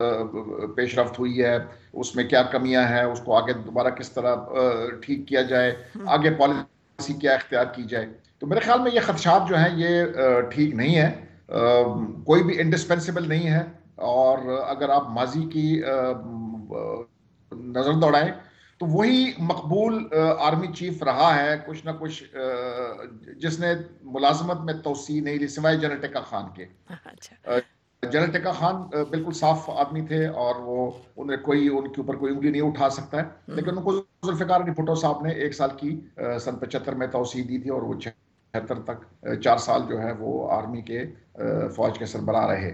پیش رفت ہوئی ہے، اس میں کیا کمیاں ہیں، اس کو آگے دوبارہ کس طرح ٹھیک کیا جائے، آگے پالیسی کیا اختیار کی جائے. تو میرے خیال میں یہ خدشات جو ہیں یہ ٹھیک نہیں ہے. کوئی بھی انڈسپینسیبل نہیں ہے، اور اگر آپ ماضی کی نظر دوڑائیں تو وہی مقبول آرمی چیف رہا ہے کچھ نہ کچھ، جس نے ملازمت میں توسیع نہیں لی سوائے جنرل ٹکا خان کے. جنرل ٹکا خان بالکل صاف آدمی تھے، اور وہ ان کے اوپر کوئی انگلی نہیں اٹھا سکتا ہے، لیکن ان کو ذوالفقار علی بھٹو صاحب نے 1 سال کی سن 75 میں توسیع دی تھی، اور وہ 76 تک 4 سال جو ہے وہ آرمی کے فوج کے سربراہ رہے.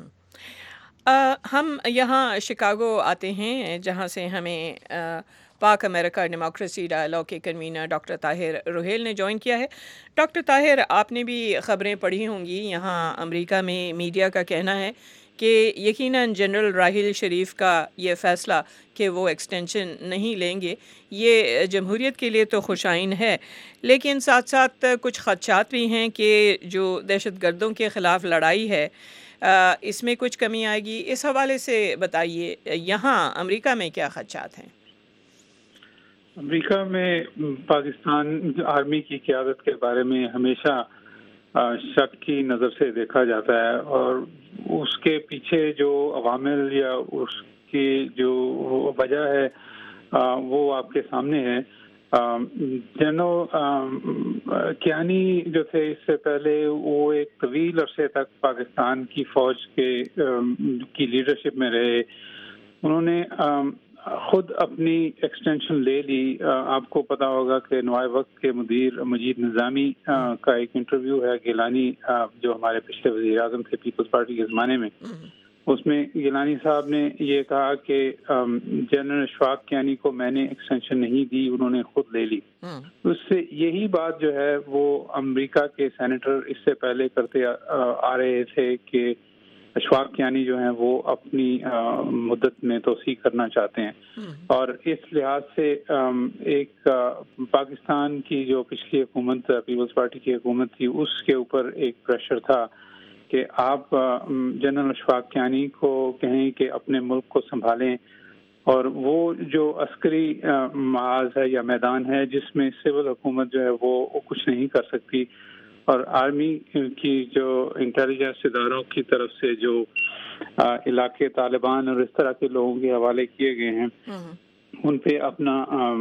ہم یہاں شکاگو آتے ہیں، جہاں سے ہمیں پاک امریکہ ڈیموکریسی ڈائلاگ کے کنوینر ڈاکٹر طاہر روہیل نے جوائن کیا ہے. ڈاکٹر طاہر، آپ نے بھی خبریں پڑھی ہوں گی. یہاں امریکہ میں میڈیا کا کہنا ہے کہ یقیناً جنرل راحیل شریف کا یہ فیصلہ کہ وہ ایکسٹینشن نہیں لیں گے، یہ جمہوریت کے لیے تو خوش آئین ہے، لیکن ساتھ ساتھ کچھ خدشات بھی ہیں کہ جو دہشت گردوں کے خلاف لڑائی ہے اس میں کچھ کمی آئے گی. اس حوالے سے بتائیے یہاں امریکہ میں کیا خدشات ہیں؟ امریکہ میں پاکستان آرمی کی قیادت کے بارے میں ہمیشہ شک کی نظر سے دیکھا جاتا ہے، اور اس کے پیچھے جو عوامل یا اس کی جو وجہ ہے وہ آپ کے سامنے ہے. جنرل کیانی جو تھے اس سے پہلے وہ ایک طویل عرصے تک پاکستان کی فوج کی لیڈرشپ میں رہے. انہوں نے خود اپنی ایکسٹینشن لے لی. آپ کو پتا ہوگا کہ نوائے وقت کے مدیر مجید نظامی کا ایک انٹرویو ہے گیلانی، جو ہمارے پچھلے وزیر اعظم تھے پیپلز پارٹی کے زمانے میں. اس میں گیلانی صاحب نے یہ کہا کہ جنرل اشفاق کیانی کو میں نے ایکسٹینشن نہیں دی، انہوں نے خود لے لی. اس سے یہی بات جو ہے وہ امریکہ کے سینیٹر اس سے پہلے کرتے آ رہے تھے کہ اشفاق کیانی جو ہیں وہ اپنی مدت میں توسیع کرنا چاہتے ہیں. اور اس لحاظ سے ایک پاکستان کی جو پچھلی حکومت پیپلز پارٹی کی حکومت تھی اس کے اوپر ایک پریشر تھا کہ آپ جنرل اشفاق کیانی کو کہیں کہ اپنے ملک کو سنبھالیں، اور وہ جو عسکری محاذ ہے یا میدان ہے جس میں سول حکومت جو ہے وہ کچھ نہیں کر سکتی، اور آرمی کی جو انٹیلیجنس اداروں کی طرف سے جو علاقے طالبان اور اس طرح کے لوگوں کے حوالے کیے گئے ہیں ان پہ اپنا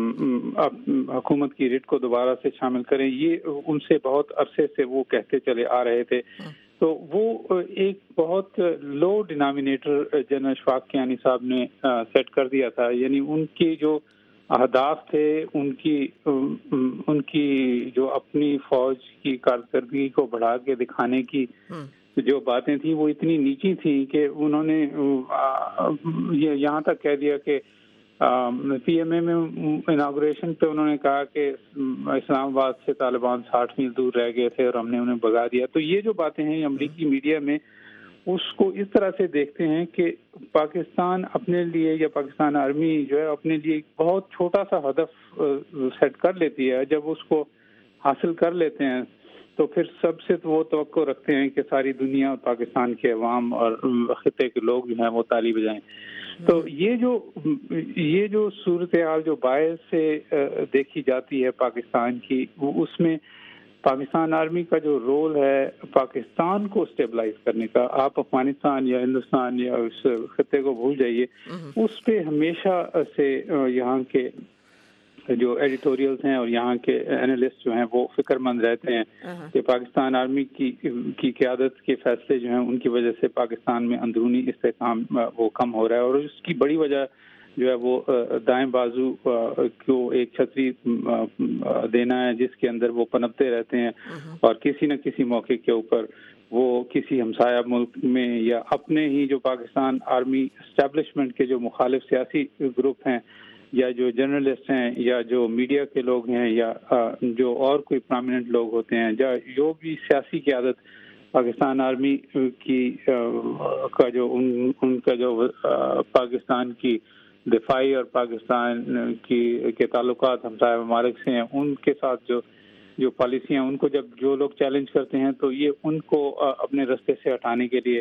حکومت کی ریٹ کو دوبارہ سے شامل کریں، یہ ان سے بہت عرصے سے وہ کہتے چلے آ رہے تھے. تو وہ ایک بہت low denominator general Ashfaq Kayani صاحب نے سیٹ کر دیا تھا. یعنی ان کے جو اہداف تھے، ان کی جو اپنی فوج کی کارکردگی کو بڑھا کے دکھانے کی جو باتیں تھیں وہ اتنی نیچی تھیں کہ انہوں نے یہاں تک کہہ دیا کہ پی ایم اے میں اناگوریشن پہ انہوں نے کہا کہ اسلام آباد سے طالبان 60 میل دور رہ گئے تھے اور ہم نے انہیں بھگا دیا. تو یہ جو باتیں ہیں امریکی میڈیا میں اس کو اس طرح سے دیکھتے ہیں کہ پاکستان اپنے لیے یا پاکستان آرمی جو ہے اپنے لیے ایک بہت چھوٹا سا ہدف سیٹ کر لیتی ہے. جب اس کو حاصل کر لیتے ہیں تو پھر سب سے وہ توقع رکھتے ہیں کہ ساری دنیا اور پاکستان کے عوام اور خطے کے لوگ جو ہیں وہ تالی بجائیں. تو یہ جو صورتحال جو باعث سے دیکھی جاتی ہے پاکستان کی، اس میں پاکستان آرمی کا جو رول ہے پاکستان کو اسٹیبلائز کرنے کا، آپ افغانستان یا ہندوستان یا اس خطے کو بھول جائیے، اس پہ ہمیشہ سے یہاں کے جو ایڈیٹوریلز ہیں اور یہاں کے اینالسٹ جو ہیں وہ فکر مند رہتے ہیں کہ پاکستان آرمی کی قیادت کے فیصلے جو ہیں ان کی وجہ سے پاکستان میں اندرونی استحکام وہ کم ہو رہا ہے، اور اس کی بڑی وجہ جو ہے وہ دائیں بازو کو ایک چھتری دینا ہے جس کے اندر وہ پنپتے رہتے ہیں، اور کسی نہ کسی موقع کے اوپر وہ کسی ہمسایہ ملک میں یا اپنے ہی جو پاکستان آرمی اسٹیبلشمنٹ کے جو مخالف سیاسی گروپ ہیں یا جو جرنلسٹ ہیں یا جو میڈیا کے لوگ ہیں یا جو اور کوئی پرامیننٹ لوگ ہوتے ہیں یا جو بھی سیاسی قیادت پاکستان آرمی کی کا جو ان کا جو پاکستان کی دفاعی اور پاکستان کے تعلقات ہمسایہ ممالک سے ہیں ان کے ساتھ جو پالیسیاں ان کو جب جو لوگ چیلنج کرتے ہیں تو یہ ان کو اپنے رستے سے ہٹانے کے لیے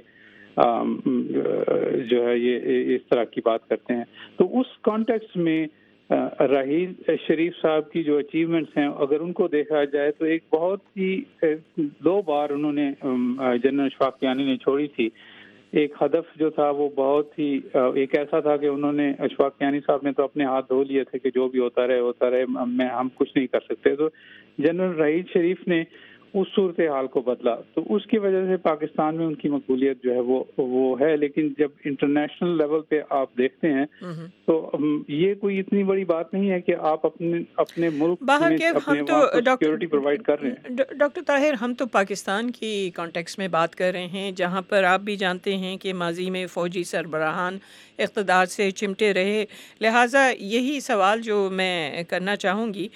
جو ہے یہ اس طرح کی بات کرتے ہیں. تو اس کانٹیکسٹ میں راحیل شریف صاحب کی جو اچیومنٹس ہیں اگر ان کو دیکھا جائے تو ایک بہت ہی 2 بار انہوں نے جنرل اشفاق کیانی نے چھوڑی تھی. ایک ہدف جو تھا وہ بہت ہی ایک ایسا تھا کہ انہوں نے اشفاق کیانی صاحب نے تو اپنے ہاتھ دھو لیے تھے کہ جو بھی ہوتا رہے ہم کچھ نہیں کر سکتے. تو جنرل راحیل شریف نے اس صورتحال کو بدلا تو اس کی وجہ سے پاکستان میں ان کی مقبولیت جو ہے وہ ہے. لیکن جب انٹرنیشنل لیول پہ آپ دیکھتے ہیں تو یہ کوئی اتنی بڑی بات نہیں ہے کہ آپ اپنے ملک میں سیکورٹی پرووائڈ کر رہے ہیں. ڈاکٹر طاہر ہم تو پاکستان کی کانٹیکس میں بات کر رہے ہیں جہاں پر آپ بھی جانتے ہیں کہ ماضی میں فوجی سربراہان اقتدار سے چمٹے رہے. لہٰذا یہی سوال جو میں کرنا چاہوں گی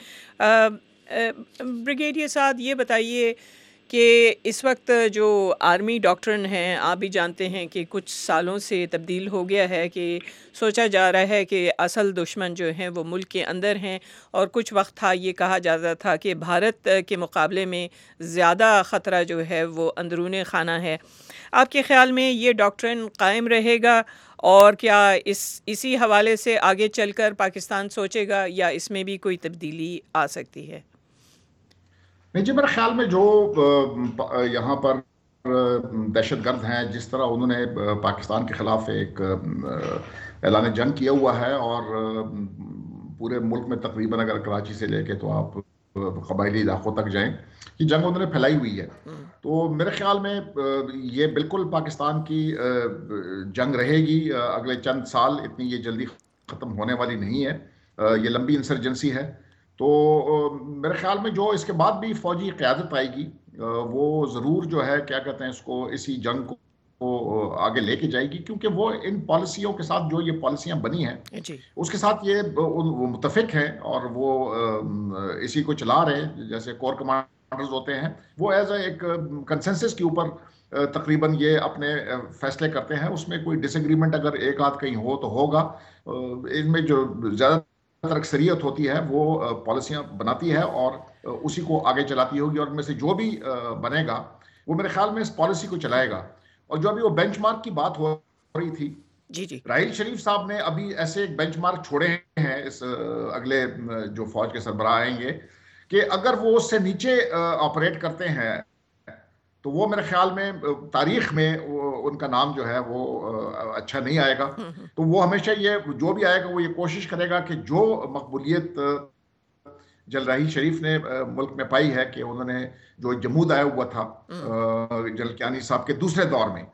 بریگیڈیئر صاحب یہ بتائیے کہ اس وقت جو آرمی ڈاکٹرن ہیں آپ بھی جانتے ہیں کہ کچھ سالوں سے تبدیل ہو گیا ہے کہ سوچا جا رہا ہے کہ اصل دشمن جو ہیں وہ ملک کے اندر ہیں اور کچھ وقت تھا یہ کہا جاتا تھا کہ بھارت کے مقابلے میں زیادہ خطرہ جو ہے وہ اندرون خانہ ہے. آپ کے خیال میں یہ ڈاکٹرن قائم رہے گا اور کیا اسی حوالے سے آگے چل کر پاکستان سوچے گا یا اس میں بھی کوئی تبدیلی آ سکتی ہے؟ نہیں جی میرے خیال میں جو یہاں پر دہشت گرد ہیں جس طرح انہوں نے پاکستان کے خلاف ایک اعلان جنگ کیا ہوا ہے اور پورے ملک میں تقریباً اگر کراچی سے لے کے تو آپ قبائلی علاقوں تک جائیں یہ جنگ انہوں نے پھیلائی ہوئی ہے. تو میرے خیال میں یہ بالکل پاکستان کی جنگ رہے گی اگلے چند سال. اتنی یہ جلدی ختم ہونے والی نہیں ہے, یہ لمبی انسرجنسی ہے. تو میرے خیال میں جو اس کے بعد بھی فوجی قیادت آئے گی وہ ضرور جو ہے کیا کہتے ہیں اس کو اسی جنگ کو آگے لے کے جائے گی کیونکہ وہ ان پالیسیوں کے ساتھ جو یہ پالیسیاں بنی ہیں اس کے ساتھ یہ وہ متفق ہیں اور وہ اسی کو چلا رہے ہیں. جیسے کور کمانڈرز ہوتے ہیں وہ ایز اے ایک کنسنسس کے اوپر تقریباً یہ اپنے فیصلے کرتے ہیں. اس میں کوئی ڈس ایگریمنٹ اگر ایک آدھ کہیں ہو تو ہوگا. ان میں جو زیادہ اکثریت ہوتی ہے وہ پالیسیاں بناتی ہے اور اسی کو آگے چلاتی ہوگی اور ان میں سے جو بھی بنے گا وہ میرے خیال میں اس پالیسی کو چلائے گا. اور جو ابھی وہ بینچ مارک کی بات ہو رہی تھی جی راحیل شریف صاحب نے ابھی ایسے ایک بینچ مارک چھوڑے ہیں اس اگلے جو فوج کے سربراہ آئیں گے کہ اگر وہ اس سے نیچے آپریٹ کرتے ہیں تو وہ میرے خیال میں تاریخ میں ان کا نام جو ہے وہ اچھا نہیں آئے گا. تو وہ ہمیشہ یہ جو بھی آئے گا وہ یہ کوشش کرے گا کہ جو مقبولیت جنرل راحیل شریف نے ملک میں پائی ہے کہ انہوں نے جو جمود آیا ہوا تھا جنرل کیانی صاحب کے دوسرے دور میں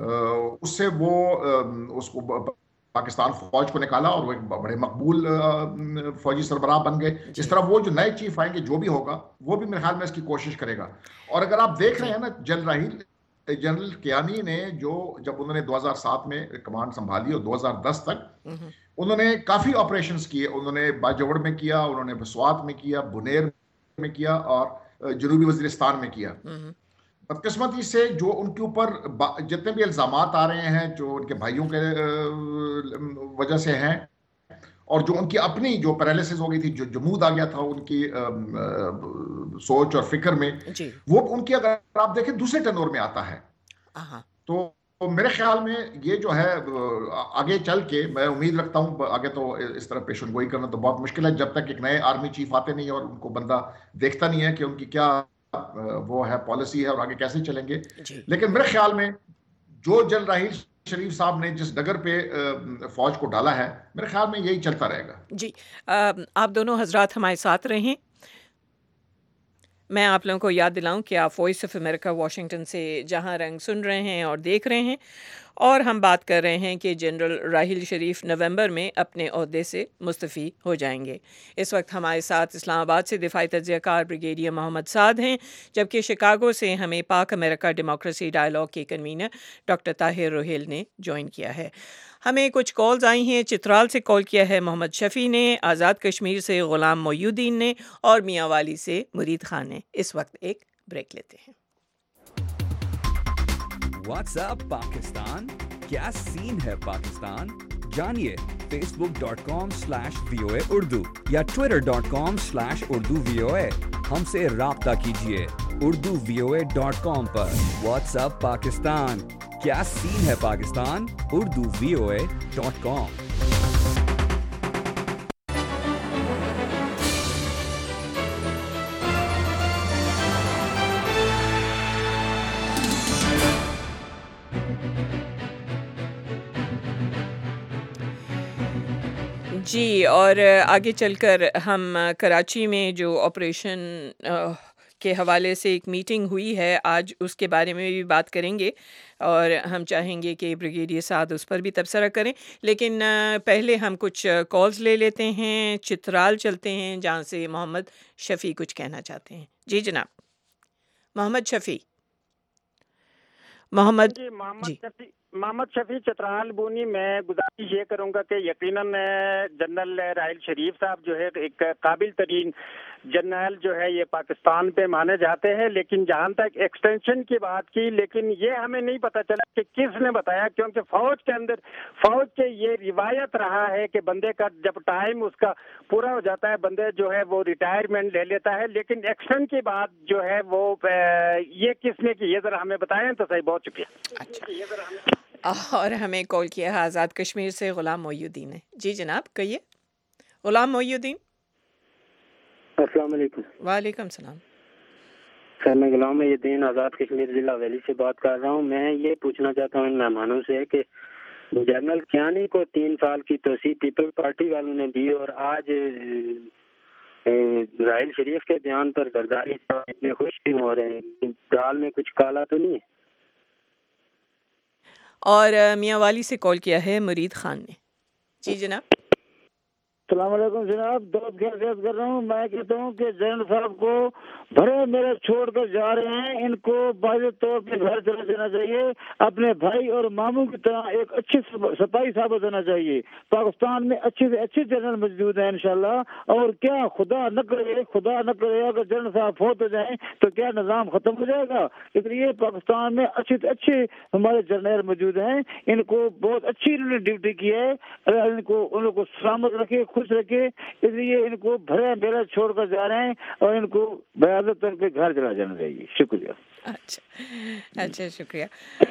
اس سے وہ اس کو پاکستان فوج کو نکالا اور وہ ایک بڑے مقبول فوجی سربراہ بن گئے. اس طرح وہ جو نئے چیف آئیں گے جو بھی ہوگا وہ بھی میرے خیال میں اس کی کوشش کرے گا. اور اگر آپ دیکھ رہے ہیں نا جنرل کیانی نے جب انہوں نے 2007 میں کمانڈ سنبھالی اور 2010 تک انہوں نے کافی آپریشنز کیے. انہوں نے باجوڑ میں کیا, انہوں نے بسوات میں کیا, بنیر میں کیا اور جنوبی وزیرستان میں کیا. بدقسمتی سے جو ان کے اوپر جتنے بھی الزامات آ رہے ہیں جو ان کے بھائیوں کے وجہ سے ہیں اور جو ان کی اپنی جو پیرالسس ہو گئی تھی, جو جمود آ گیا تھا ان کی سوچ اور فکر میں, وہ ان کی اگر آپ دیکھیں دوسرے ٹنور میں آتا ہے. تو میرے خیال میں یہ جو ہے آگے چل کے میں امید رکھتا ہوں, آگے تو اس طرح پیشن گوئی کرنا تو بہت مشکل ہے جب تک ایک نئے آرمی چیف آتے نہیں اور ان کو بندہ دیکھتا نہیں ہے کہ ان کی کیا وہ ہے پالیسی ہے اور آگے کیسے چلیں گے. لیکن میرے خیال میں جو جنرل راحیل شریف صاحب نے جس ڈگر پہ فوج کو ڈالا ہے میرے خیال میں یہی چلتا رہے گا. جی آپ دونوں حضرات ہمارے ساتھ رہیں. میں آپ لوگوں کو یاد دلاؤں کہ آپ وائس آف امریکہ واشنگٹن سے جہاں رنگ سن رہے ہیں اور دیکھ رہے ہیں اور ہم بات کر رہے ہیں کہ جنرل راحیل شریف نومبر میں اپنے عہدے سے مستعفی ہو جائیں گے. اس وقت ہمارے ساتھ اسلام آباد سے دفاعی تجزیہ کار بریگیڈیئر محمد سعد ہیں, جبکہ شکاگو سے ہمیں پاک امریکہ ڈیموکریسی ڈائیلاگ کے کنوینر ڈاکٹر طاہر روہیل نے جوائن کیا ہے. ہمیں کچھ کالز آئی ہیں. چترال سے کال کیا ہے محمد شفیع نے, آزاد کشمیر سے غلام محی الدین نے اور میاں والی سے مرید خان نے. اس وقت ایک بریک لیتے ہیں. واٹس اپ پاکستان, کیا سین ہے پاکستان؟ جانیے facebook.com/VOA Urdu یا twitter.com/Urdu VOA. ہم سے رابطہ کیجیے urduvoa.com پر. واٹس ایپ پاکستان، کیا سین ہے پاکستان؟ urduvoa.com. جی، اور آگے چل کر ہم کراچی میں جو آپریشن کے حوالے سے ایک میٹنگ ہوئی ہے آج، اس کے بارے میں بھی بات کریں گے، اور ہم چاہیں گے کہ بریگیڈیئر سعد اس پر بھی تبصرہ کریں، لیکن پہلے ہم کچھ کالز لے لیتے ہیں. چترال چلتے ہیں جہاں سے محمد شفیع کچھ کہنا چاہتے ہیں. جی جناب محمد شفیع. جی محمد شفیع چترال بونی. میں گزارش یہ کروں گا کہ یقیناً جنرل راحیل شریف صاحب جو ہے ایک قابل ترین جنرل جو ہے یہ پاکستان پہ مانے جاتے ہیں، لیکن جہاں تک ایکسٹینشن کی بات کی، لیکن یہ ہمیں نہیں پتا چلا کہ کس نے بتایا، کیونکہ فوج کے یہ روایت رہا ہے کہ بندے کا جب ٹائم اس کا پورا ہو جاتا ہے بندے جو ہے وہ ریٹائرمنٹ لے لیتا ہے، لیکن ایکشن کی بات جو ہے وہ یہ کس نے کی، یہ ذرا ہمیں بتائیں تو صحیح. بہت شکریہ. اور ہمیں کال کیا ہے آزاد کشمیر سے غلام محی الدین نے. جی جناب کہیے. غلام محی الدین. السلام علیکم. وعلیکم السلام. سر میں غلام محی الدین آزاد کشمیر ضلع ویلی سے بات کر رہا ہوں. میں یہ پوچھنا چاہتا ہوں ان مہمانوں سے کہ جنرل کیانی کو 3 سال کی توسیع پیپل پارٹی والوں نے دی، اور آج راحیل شریف کے بیان پر زرداری صاحب اتنے خوش کیوں ہو رہے ہیں؟ دال میں کچھ کالا تو نہیں ہے؟ اور میاں والی سے کال کیا ہے مرید خان نے. جی جناب. السلام علیکم جناب، دوست خیریت کر رہا ہوں. میں کہتا ہوں کہ جنرل صاحب کو بھرے میرے چھوڑ کر جا رہے ہیں، ان کو واضح طور پہ گھر چلا جانا چاہیے، اپنے بھائی اور ماموں کی طرح ایک اچھی سپاہی ثابت ہونا چاہیے. پاکستان میں اچھے سے اچھے جنرل موجود ہیں انشاءاللہ، اور کیا خدا نہ کرے اگر جنرل صاحب فوت ہو جائیں تو کیا نظام ختم ہو جائے گا؟ اس لیے پاکستان میں اچھے سے اچھے ہمارے جرنیل موجود ہیں، ان کو بہت اچھی انہوں نے ڈیوٹی کی ہے، ان کو سلامت رکھے، خوش رکھے. اس لیے ان کو بھرا میرا چھوڑ کر جا رہے ہیں، اور ان کو بیعزت کر کے گھر چلا جانا چاہیے. شکریہ. اچھا شکریہ.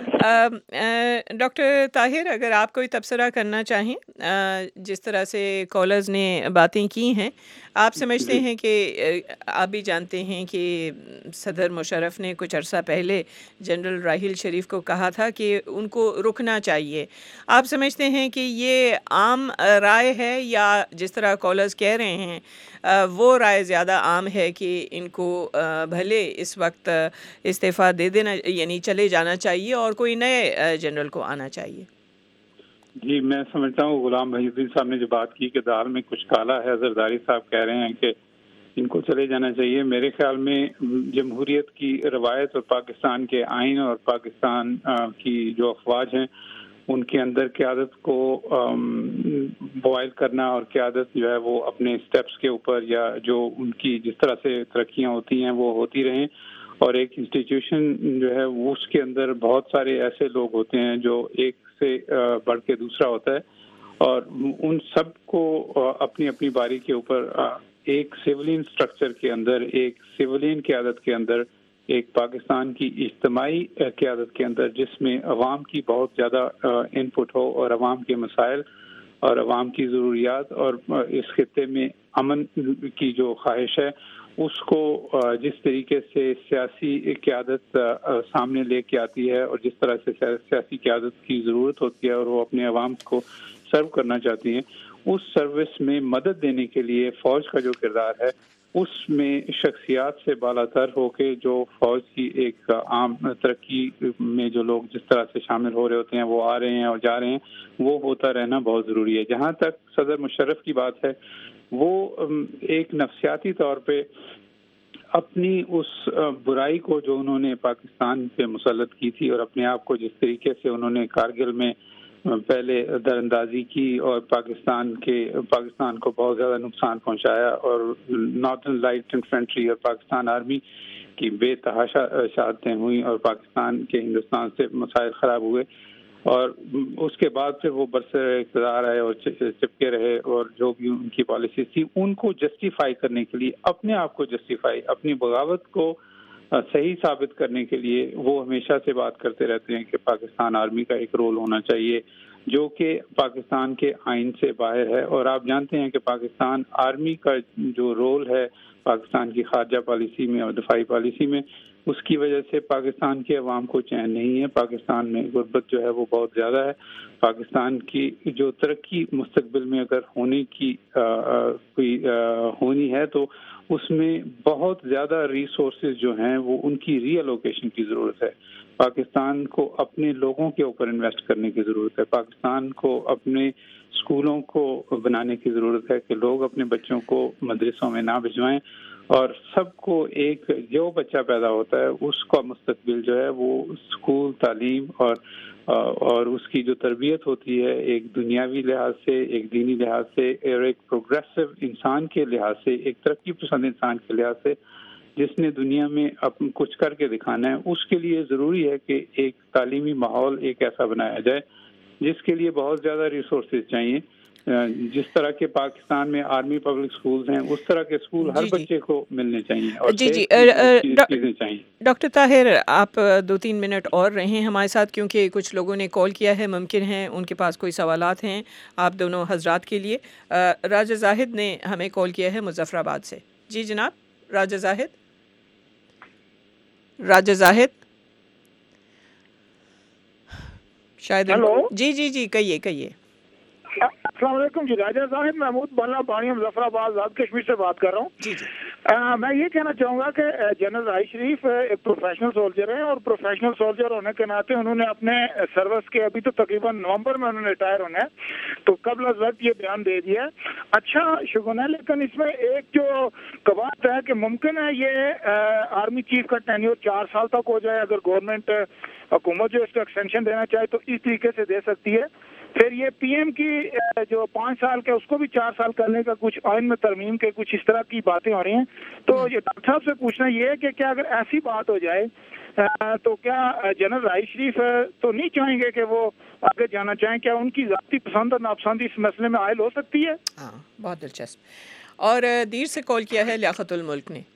ڈاکٹر طاہر، اگر آپ کوئی تبصرہ کرنا چاہیں، جس طرح سے کالرز نے باتیں کی ہیں، آپ سمجھتے ہیں کہ آپ بھی جانتے ہیں کہ صدر مشرف نے کچھ عرصہ پہلے جنرل راحیل شریف کو کہا تھا کہ ان کو رکنا چاہیے. آپ سمجھتے ہیں کہ یہ عام رائے ہے، یا جس طرح کالرز کہہ رہے ہیں وہ رائے زیادہ عام ہے کہ ان کو بھلے اس وقت استعفیٰ دے دینا، یعنی چلے جانا چاہیے اور کوئی نئے جنرل کو آنا چاہیے؟ جی میں سمجھتا ہوں غلام محی الدین صاحب نے جو بات کی کہ دال میں کچھ کالا ہے، زرداری صاحب کہہ رہے ہیں کہ ان کو چلے جانا چاہیے. میرے خیال میں جمہوریت کی روایت اور پاکستان کے آئین اور پاکستان کی جو افواج ہیں ان کے اندر قیادت کو بوائل کرنا، اور قیادت جو ہے وہ اپنے سٹیپس کے اوپر یا جو ان کی جس طرح سے ترقیاں ہوتی ہیں وہ ہوتی رہیں. اور ایک انسٹیٹیوشن جو ہے وہ اس کے اندر بہت سارے ایسے لوگ ہوتے ہیں جو ایک سے بڑھ کے دوسرا ہوتا ہے، اور ان سب کو اپنی اپنی باری کے اوپر ایک سیولین سٹرکچر کے اندر، ایک سیولین قیادت کے اندر، ایک پاکستان کی اجتماعی قیادت کے اندر، جس میں عوام کی بہت زیادہ ان پٹ ہو، اور عوام کے مسائل اور عوام کی ضروریات اور اس خطے میں امن کی جو خواہش ہے اس کو جس طریقے سے سیاسی قیادت سامنے لے کے آتی ہے، اور جس طرح سے سیاسی قیادت کی ضرورت ہوتی ہے اور وہ اپنے عوام کو سرو کرنا چاہتی ہیں، اس سروس میں مدد دینے کے لیے فوج کا جو کردار ہے اس میں شخصیات سے بالا تر ہو کے جو فوج کی ایک عام ترقی میں جو لوگ جس طرح سے شامل ہو رہے ہوتے ہیں وہ آ رہے ہیں اور جا رہے ہیں، وہ ہوتا رہنا بہت ضروری ہے. جہاں تک صدر مشرف کی بات ہے، وہ ایک نفسیاتی طور پہ اپنی اس برائی کو جو انہوں نے پاکستان پہ مسلط کی تھی، اور اپنے آپ کو جس طریقے سے انہوں نے کارگل میں پہلے در اندازی کی اور پاکستان کو بہت زیادہ نقصان پہنچایا، اور نارتھرن لائٹ انفینٹری اور پاکستان آرمی کی بے تحاشا شہادتیں ہوئیں، اور پاکستان کے ہندوستان سے مسائل خراب ہوئے. اور اس کے بعد پھر وہ برسر اقتدار آئے اور چپکے رہے، اور جو بھی ان کی پالیسیز تھی ان کو جسٹیفائی کرنے کے لیے، اپنے آپ کو جسٹیفائی، اپنی بغاوت کو صحیح ثابت کرنے کے لیے وہ ہمیشہ سے بات کرتے رہتے ہیں کہ پاکستان آرمی کا ایک رول ہونا چاہیے جو کہ پاکستان کے آئین سے باہر ہے. اور آپ جانتے ہیں کہ پاکستان آرمی کا جو رول ہے پاکستان کی خارجہ پالیسی میں اور دفاعی پالیسی میں، اس کی وجہ سے پاکستان کے عوام کو چین نہیں ہے. پاکستان میں غربت جو ہے وہ بہت زیادہ ہے. پاکستان کی جو ترقی مستقبل میں اگر ہونے کی کوئی ہونی ہے تو اس میں بہت زیادہ ریسورسز جو ہیں وہ ان کی ری الوکیشن کی ضرورت ہے. پاکستان کو اپنے لوگوں کے اوپر انویسٹ کرنے کی ضرورت ہے. پاکستان کو اپنے اسکولوں کو بنانے کی ضرورت ہے کہ لوگ اپنے بچوں کو مدرسوں میں نہ بھجوائیں، اور سب کو ایک جو بچہ پیدا ہوتا ہے اس کا مستقبل جو ہے وہ اسکول، تعلیم اور اس کی جو تربیت ہوتی ہے ایک دنیاوی لحاظ سے، ایک دینی لحاظ سے، اور ایک پروگریسو انسان کے لحاظ سے، ایک ترقی پسند انسان کے لحاظ سے جس نے دنیا میں کچھ کر کے دکھانا ہے، اس کے لیے ضروری ہے کہ ایک تعلیمی ماحول ایک ایسا بنایا جائے جس کے لیے بہت زیادہ ریسورسز چاہیے. جس طرح کے پاکستان میں آرمی پبلک سکولز ہیں اس طرح کے سکول ہر بچے کو ملنے چاہیے اور چیزیں چاہیے. ڈاکٹر طاہر، آپ 2-3 منٹ اور رہیں ہمارے ساتھ کیونکہ کچھ لوگوں نے کال کیا ہے، ممکن ہے ان کے پاس کوئی سوالات ہیں آپ دونوں حضرات کے لیے. راجہ زاہد نے ہمیں کال کیا ہے مظفر آباد سے. جی جناب راجہ زاہد. شاید جی کہیے. السلام علیکم جی. راجہ زاہد محمود بلّہ بانی مظفر آباد آزاد کشمیر سے بات کر رہا ہوں. جی. میں یہ کہنا چاہوں گا کہ جنرل راحیل شریف ایک پروفیشنل سولجر ہیں، اور پروفیشنل سولجر ہونے کے ناطے انہوں نے اپنے سروس کے ابھی تو تقریباً نومبر میں انہوں نے ریٹائر ہونا ہے، تو قبل از وقت یہ بیان دے دیا ہے. اچھا شگن ہے، لیکن اس میں ایک جو قوات ہے کہ ممکن ہے یہ آرمی چیف کا ٹینیور 4 سال تک ہو جائے. اگر گورنمنٹ حکومت جو اس کو ایکسٹینشن دینا چاہے تو اس طریقے سے دے سکتی ہے. پھر یہ پی ایم کی جو 5 سال کے اس کو بھی 4 سال کرنے کا کچھ آئین میں ترمیم کے کچھ اس طرح کی باتیں ہو رہی ہیں. تو یہ ڈاکٹر صاحب سے پوچھنا یہ ہے کہ کیا اگر ایسی بات ہو جائے تو کیا جنرل راحیل شریف تو نہیں چاہیں گے کہ وہ آگے جانا چاہیں؟ کیا ان کی ذاتی پسند اور ناپسندی اس مسئلے میں عائل ہو سکتی ہے؟ ہاں، بہت دلچسپ. اور دیر سے کال کیا ہے لیاقت الملک نے.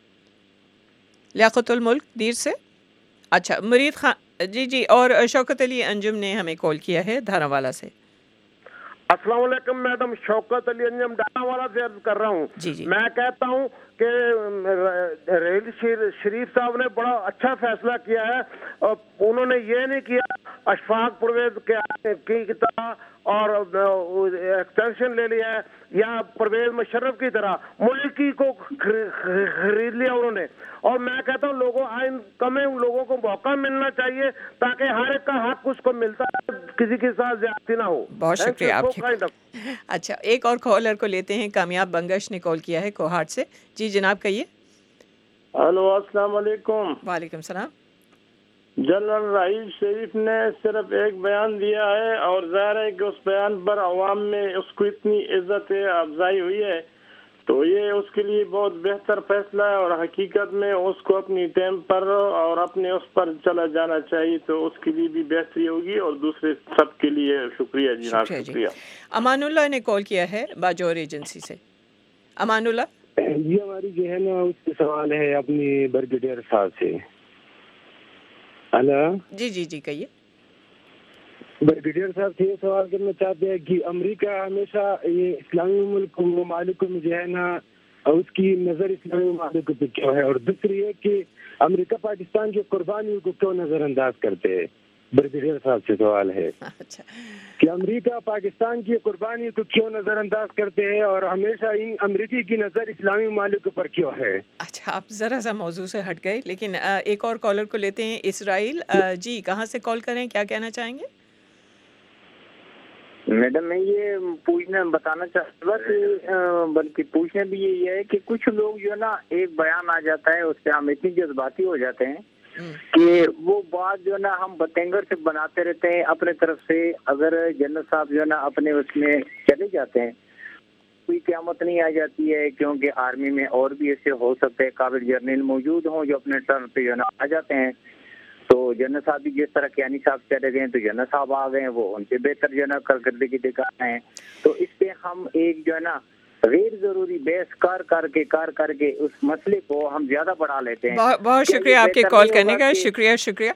لیاقت الملک دیر سے. اچھا مرید خان. جی. اور شوکت علی انجم نے ہمیں کال کیا ہے دھارا والا سے. السلام علیکم میڈم، شوکت علی انجم ڈانا والا سے عرض کر رہا ہوں. جی. میں کہتا ہوں کہ راحیل شریف صاحب نے بڑا اچھا فیصلہ کیا ہے. اور انہوں نے یہ نہیں کیا اشفاق پرویز کی طرح اور ایکسٹینشن لے لیا ہے، یا پرویز مشرف کی طرح ملکی کو خرید لیا انہوں نے. اور میں کہتا ہوں لوگوں لوگوں کو موقع ملنا چاہیے تاکہ ہر ایک کا حق اس کو ملتا ہے، کسی کے ساتھ زیادتی نہ ہو. بہت شکریہ آپ کا. اچھا ایک اور کالر کو لیتے ہیں. کامیاب بنگش نے کال کیا ہے کوہاٹ سے. جی جناب کہیے. ہلو السلام علیکم. وعلیکم السلام. جنرل راحیل شریف نے صرف ایک بیان دیا ہے اور ظاہر ہے کہ اس بیان پر عوام میں اس کو اتنی عزت افزائی ہوئی ہے تو یہ اس کے لیے بہت بہتر فیصلہ ہے، اور حقیقت میں اس کو اپنی ٹائم پر اور اپنے اس پر چلا جانا چاہیے تو اس کے لیے بھی بہتری ہوگی اور دوسرے سب کے لیے. شکریہ جناب. شکریہ. امان اللہ نے کال کیا ہے باجور ایجنسی سے. امان اللہ جی ہماری جو ہے نا اس سے سوال ہے اپنی بریگیڈیئر صاحب سے. ہلو جی کہیے. بریگیڈیئر صاحب سے یہ سوال کرنا چاہتے ہیں کہ امریکہ ہمیشہ یہ اسلامی ملک ممالک میں جو ہے نا اس کی نظر اسلامی ممالک پہ کیوں ہے، اور دوسری یہ کہ امریکہ پاکستان کی قربانیوں کو کیوں نظر انداز کرتے ہیں. بریگیڈیئر صاحب سے سوال ہے کہ امریکہ پاکستان کی قربانی کو کیوں نظر انداز کرتے ہیں اور ہمیشہ امریکی کی نظر اسلامی ممالک پر کیوں ہے. اچھا آپ ذرا سا موضوع سے ہٹ گئے، لیکن ایک اور کالر کو لیتے ہیں. اسرائیل. جی کہاں سے کال کریں، کیا کہنا چاہیں گے؟ میڈم میں یہ بتانا چاہتا تھا کہ بلکہ پوچھنا بھی یہی ہے کہ کچھ لوگ جو ہے نا ایک بیان آ جاتا ہے اس سے ہم اتنی جذباتی ہو جاتے ہیں کہ وہ بات جو ہے نا ہم بتنگر سے بناتے رہتے ہیں اپنے طرف سے. اگر جنرل صاحب جو ہے نا اپنے اس میں چلے جاتے ہیں کوئی قیامت نہیں آ جاتی ہے، کیونکہ آرمی میں اور بھی ایسے ہو سکتے ہیں قابل جرنیل موجود ہوں جو اپنے ٹرن پہ جو ہے نا آ جاتے ہیں. تو جنرل صاحب بھی جس طرح کیانی صاحب چلے گئے تو جنرل صاحب آ گئے ہیں, وہ ان سے بہتر جو ہے نا کارکردگی دکھا رہے ہیں. تو اس پہ ہم ایک جو ہے نا غیر ضروری بحث کر کے اس مسئلے کو ہم زیادہ بڑھا لیتے ہیں. بہت شکریہ آپ کے کال کرنے کا, شکریہ.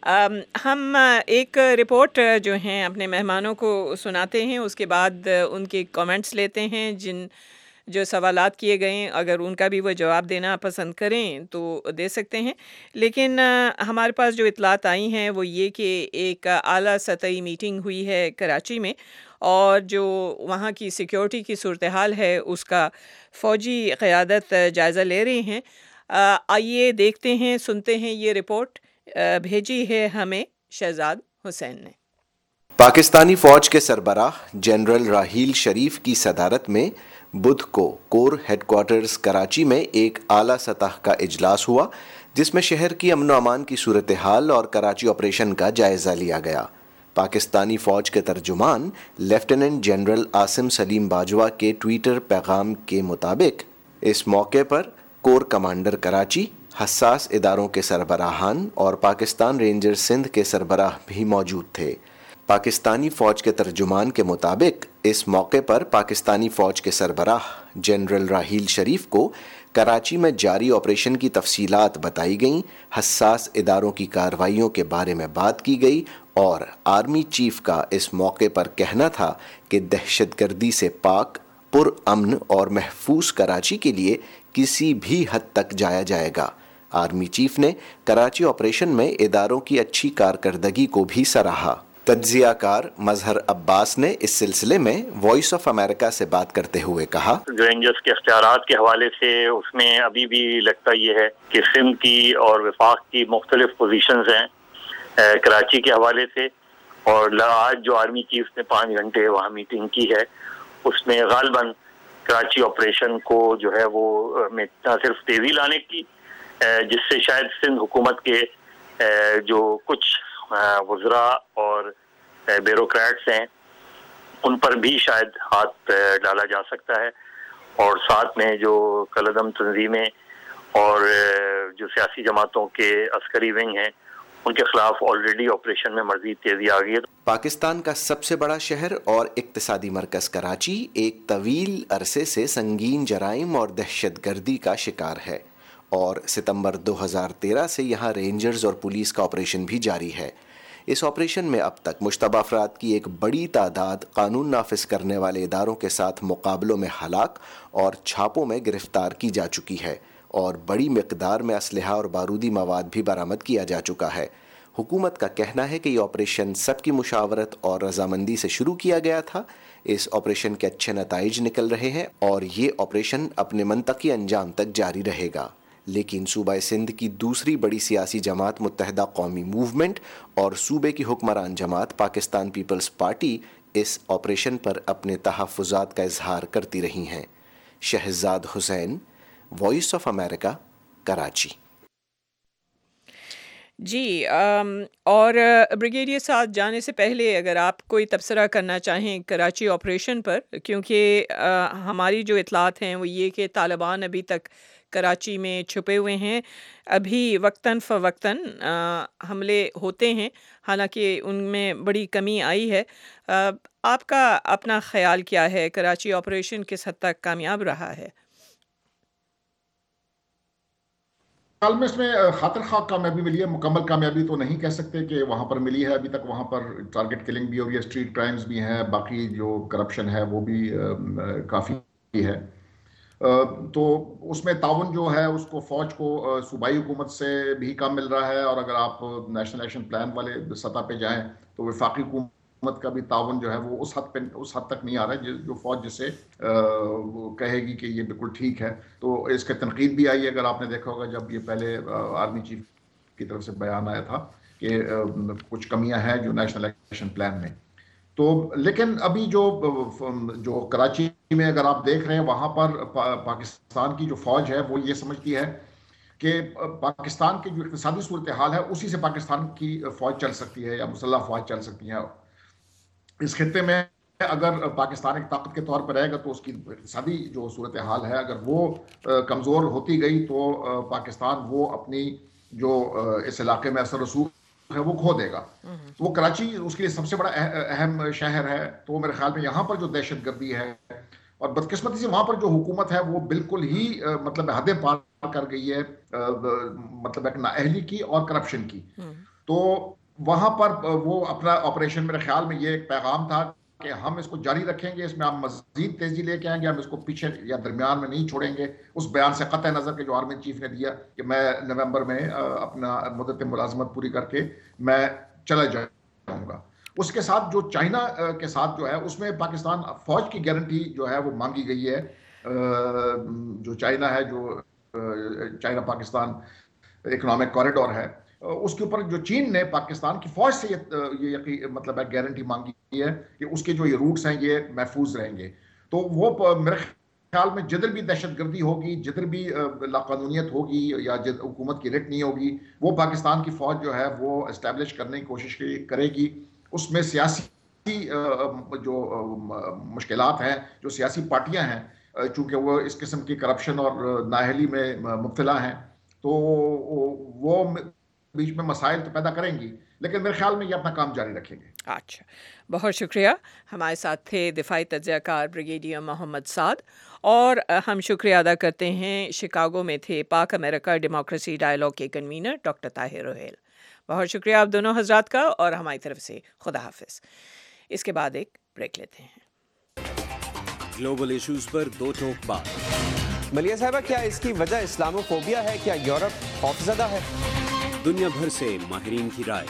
ہم ایک رپورٹ جو ہیں اپنے مہمانوں کو سناتے ہیں, اس کے بعد ان کے کامنٹس لیتے ہیں جو سوالات کیے گئے ہیں. اگر ان کا بھی وہ جواب دینا پسند کریں تو دے سکتے ہیں, لیکن ہمارے پاس جو اطلاعات آئی ہیں وہ یہ کہ ایک اعلیٰ سطحی میٹنگ ہوئی ہے کراچی میں, اور جو وہاں کی سیکیورٹی کی صورتحال ہے اس کا فوجی قیادت جائزہ لے رہی ہیں. آئیے دیکھتے ہیں, سنتے ہیں. یہ رپورٹ بھیجی ہے ہمیں شہزاد حسین نے. پاکستانی فوج کے سربراہ جنرل راحیل شریف کی صدارت میں بدھ کو کور ہیڈ کوارٹرز کراچی میں ایک اعلیٰ سطح کا اجلاس ہوا, جس میں شہر کی امن و امان کی صورتحال اور کراچی آپریشن کا جائزہ لیا گیا. پاکستانی فوج کے ترجمان لیفٹیننٹ جنرل عاصم سلیم باجوہ کے ٹویٹر پیغام کے مطابق اس موقع پر کور کمانڈر کراچی, حساس اداروں کے سربراہان اور پاکستان رینجر سندھ کے سربراہ بھی موجود تھے. پاکستانی فوج کے ترجمان کے مطابق اس موقع پر پاکستانی فوج کے سربراہ جنرل راحیل شریف کو کراچی میں جاری آپریشن کی تفصیلات بتائی گئیں, حساس اداروں کی کارروائیوں کے بارے میں بات کی گئی, اور آرمی چیف کا اس موقع پر کہنا تھا کہ دہشت گردی سے پاک, پر امن اور محفوظ کراچی کے لیے کسی بھی حد تک جایا جائے گا. آرمی چیف نے کراچی آپریشن میں اداروں کی اچھی کارکردگی کو بھی سراہا. تجزیہ کار مظہر عباس نے اس سلسلے میں وائس آف امریکہ سے بات کرتے ہوئے کہا, رینجرز کے اختیارات کے حوالے سے اس میں ابھی بھی لگتا یہ ہے کہ سندھ کی اور وفاق کی مختلف پوزیشنز ہیں کراچی کے حوالے سے, اور آج جو آرمی چیف نے 5 گھنٹے وہاں میٹنگ کی ہے اس میں غالباً کراچی آپریشن کو جو ہے وہ میں نہ صرف تیزی لانے کی, جس سے شاید سندھ حکومت کے جو کچھ وزراء اور بیوروکریٹس ہیں ان پر بھی شاید ہاتھ ڈالا جا سکتا ہے, اور ساتھ میں جو کالعدم تنظیمیں اور جو سیاسی جماعتوں کے عسکری ونگ ہیں ان کے خلاف آلریڈی آپریشن میں مزید تیزی آ گئی ہے. پاکستان کا سب سے بڑا شہر اور اقتصادی مرکز کراچی ایک طویل عرصے سے سنگین جرائم اور دہشت گردی کا شکار ہے, اور ستمبر 2013 سے یہاں رینجرز اور پولیس کا آپریشن بھی جاری ہے. اس آپریشن میں اب تک مشتبہ افراد کی ایک بڑی تعداد قانون نافذ کرنے والے اداروں کے ساتھ مقابلوں میں ہلاک اور چھاپوں میں گرفتار کی جا چکی ہے, اور بڑی مقدار میں اسلحہ اور بارودی مواد بھی برآمد کیا جا چکا ہے. حکومت کا کہنا ہے کہ یہ آپریشن سب کی مشاورت اور رضامندی سے شروع کیا گیا تھا. اس آپریشن کے اچھے نتائج نکل رہے ہیں اور یہ آپریشن اپنے منطقی انجام تک جاری رہے گا. لیکن صوبہ سندھ کی دوسری بڑی سیاسی جماعت متحدہ قومی موومنٹ اور صوبے کی حکمران جماعت پاکستان پیپلز پارٹی اس آپریشن پر اپنے تحفظات کا اظہار کرتی رہی ہیں. Shahzad Hussain, voice of America, Karachi. جی, اور بریگیڈیئر صاحب جانے سے پہلے اگر آپ کوئی تبصرہ کرنا چاہیں کراچی آپریشن پر, کیونکہ ہماری جو اطلاعات ہیں وہ یہ کہ طالبان ابھی تک کراچی میں چھپے ہوئے ہیں, ابھی وقتاً فوقتاً حملے ہوتے ہیں, حالانکہ ان میں بڑی کمی آئی ہے. آپ کا اپنا خیال کیا ہے, کراچی آپریشن کس حد تک کامیاب رہا ہے؟ حال میں اس میں خاطر خواہ کامیابی ملی ہے, مکمل کامیابی تو نہیں کہہ سکتے کہ وہاں پر ملی ہے. ابھی تک وہاں پر ٹارگٹ کلنگ بھی ہو رہی ہے, اسٹریٹ کرائمز بھی ہیں, باقی جو کرپشن ہے وہ بھی کافی ہے. تو اس میں تعاون جو ہے اس کو فوج کو صوبائی حکومت سے بھی کام مل رہا ہے, اور اگر آپ نیشنل ایکشن پلان والے سطح پہ جائیں تو وفاقی حکومت کا بھی تعاون جو ہے وہ اس حد تک نہیں آ رہا ہے جو فوج جسے کہے گی کہ یہ بالکل ٹھیک ہے. تو اس کا تنقید بھی آئی ہے, اگر آپ نے دیکھا ہوگا جب یہ پہلے آرمی چیف کی طرف سے بیان آیا تھا کہ کچھ کمیاں ہیں جو نیشنل ایکشن پلان میں. تو لیکن ابھی جو کراچی میں اگر آپ دیکھ رہے ہیں وہاں پر پاکستان کی جو فوج ہے وہ یہ سمجھتی ہے کہ پاکستان کی جو اقتصادی صورتحال ہے اسی سے پاکستان کی فوج چل سکتی ہے یا مسلح فوج چل سکتی ہے. اس خطے میں اگر پاکستان ایک طاقت کے طور پر رہے گا تو اس کی اقتصادی جو صورتحال ہے اگر وہ کمزور ہوتی گئی تو پاکستان وہ اپنی جو اس علاقے میں اثر رسوخ ہے وہ کھو دے گا. وہ کراچی اس کے لیے سب سے بڑا اہم شہر ہے. تو میرے خیال میں یہاں پر جو دہشت گردی ہے اور بدقسمتی سے وہاں پر جو حکومت ہے وہ بالکل ہی مطلب حدیں پار کر گئی ہے مطلب ایک نااہلی کی اور کرپشن کی. تو وہاں پر وہ اپنا آپریشن میرے خیال میں یہ ایک پیغام تھا کہ ہم اس کو جاری رکھیں گے, اس میں ہم مزید تیزی لے کے آئیں گے, ہم اس کو پیچھے یا درمیان میں نہیں چھوڑیں گے. اس بیان سے قطع نظر کے جو آرمی چیف نے دیا کہ میں نومبر میں اپنا مدت ملازمت پوری کر کے میں چلا جاؤں گا. اس کے ساتھ جو چائنا کے ساتھ جو ہے اس میں پاکستان فوج کی گارنٹی جو ہے وہ مانگی گئی ہے. جو چائنا ہے, جو چائنا پاکستان اکنامک کوریڈور ہے, اس کے اوپر جو چین نے پاکستان کی فوج سے یہ مطلب ہے گارنٹی مانگی ہے کہ اس کے جو یہ روٹس ہیں یہ محفوظ رہیں گے. تو وہ میرے خیال میں جدھر بھی دہشت گردی ہوگی, جدھر بھی لاقانونیت ہوگی یا حکومت کی رٹ نہیں ہوگی, وہ پاکستان کی فوج جو ہے وہ اسٹیبلش کرنے کی کوشش کرے گی. اس میں سیاسی جو مشکلات ہیں, جو سیاسی پارٹیاں ہیں, چونکہ وہ اس قسم کی کرپشن اور نااہلی میں مبتلا ہیں, تو وہ بیچ میں مسائل تو پیدا کریں گی, لیکن میرے خیال میں یہ اپنا کام جاری رکھیں گے. اچھا, بہت شکریہ. ہمارے ساتھ تھے دفاعی تجزیہ کار بریگیڈیئر محمد سعد, اور ہم شکریہ ادا کرتے ہیں شکاگو میں تھے پاک امریکہ ڈیموکریسی ڈائیلاگ کے کنوینر ڈاکٹر طاہر روہیل. بہت شکریہ آپ دونوں حضرات کا, اور ہماری طرف سے خدا حافظ. اس کے بعد ایک بریک لیتے ہیں. گلوبل ایشوز پر دو ٹوک بات. ملیہ صاحبہ, کیا اس کی وجہ اسلاموفوبیا ہے؟ کیا یورپ خوفزدہ ہے؟ دنیا بھر سے ماہرین کی رائے.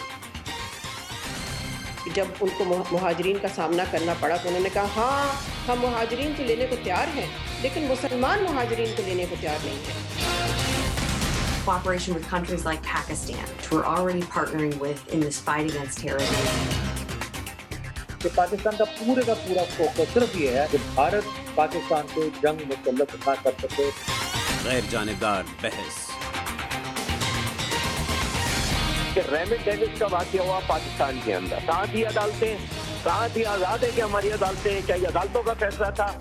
جب ان کو مہاجرین کا سامنا کرنا پڑا تو انہوں نے کہا ہاں ہم مہاجرین کو لینے کو تیار ہیں, لیکن مسلمان مہاجرین کو لینے کو تیار نہیں ہیں. Cooperation with countries like Pakistan, which we're already partnering with in this fight against terrorism. کہ پاکستان کا پورا فوکس صرف یہ ہے کہ بھارت پاکستان کو جنگ مسلط نہ کر سکے. غیر جانبدار بحث. کہ ریمنڈ ڈیوس کا واقعہ ہوا پاکستان کے اندر, کہاں تھی عدالتیں, کہاں تھی آزاد ہے کہ ہماری عدالتیں, کیا یہ عدالتوں کا فیصلہ تھا؟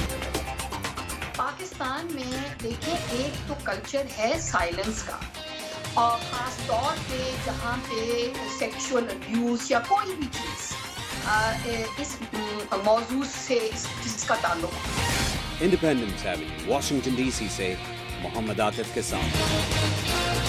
پاکستان میں دیکھیں ایک تو کلچر ہے سائلنس کا, اور خاص طور پہ جہاں پہ سیکشول ابیوز یا کوئی بھی چیز اس موضوع سے جس کا تعلق. Independence avenue, Washington D C سے محمد عاطف کے ساتھ.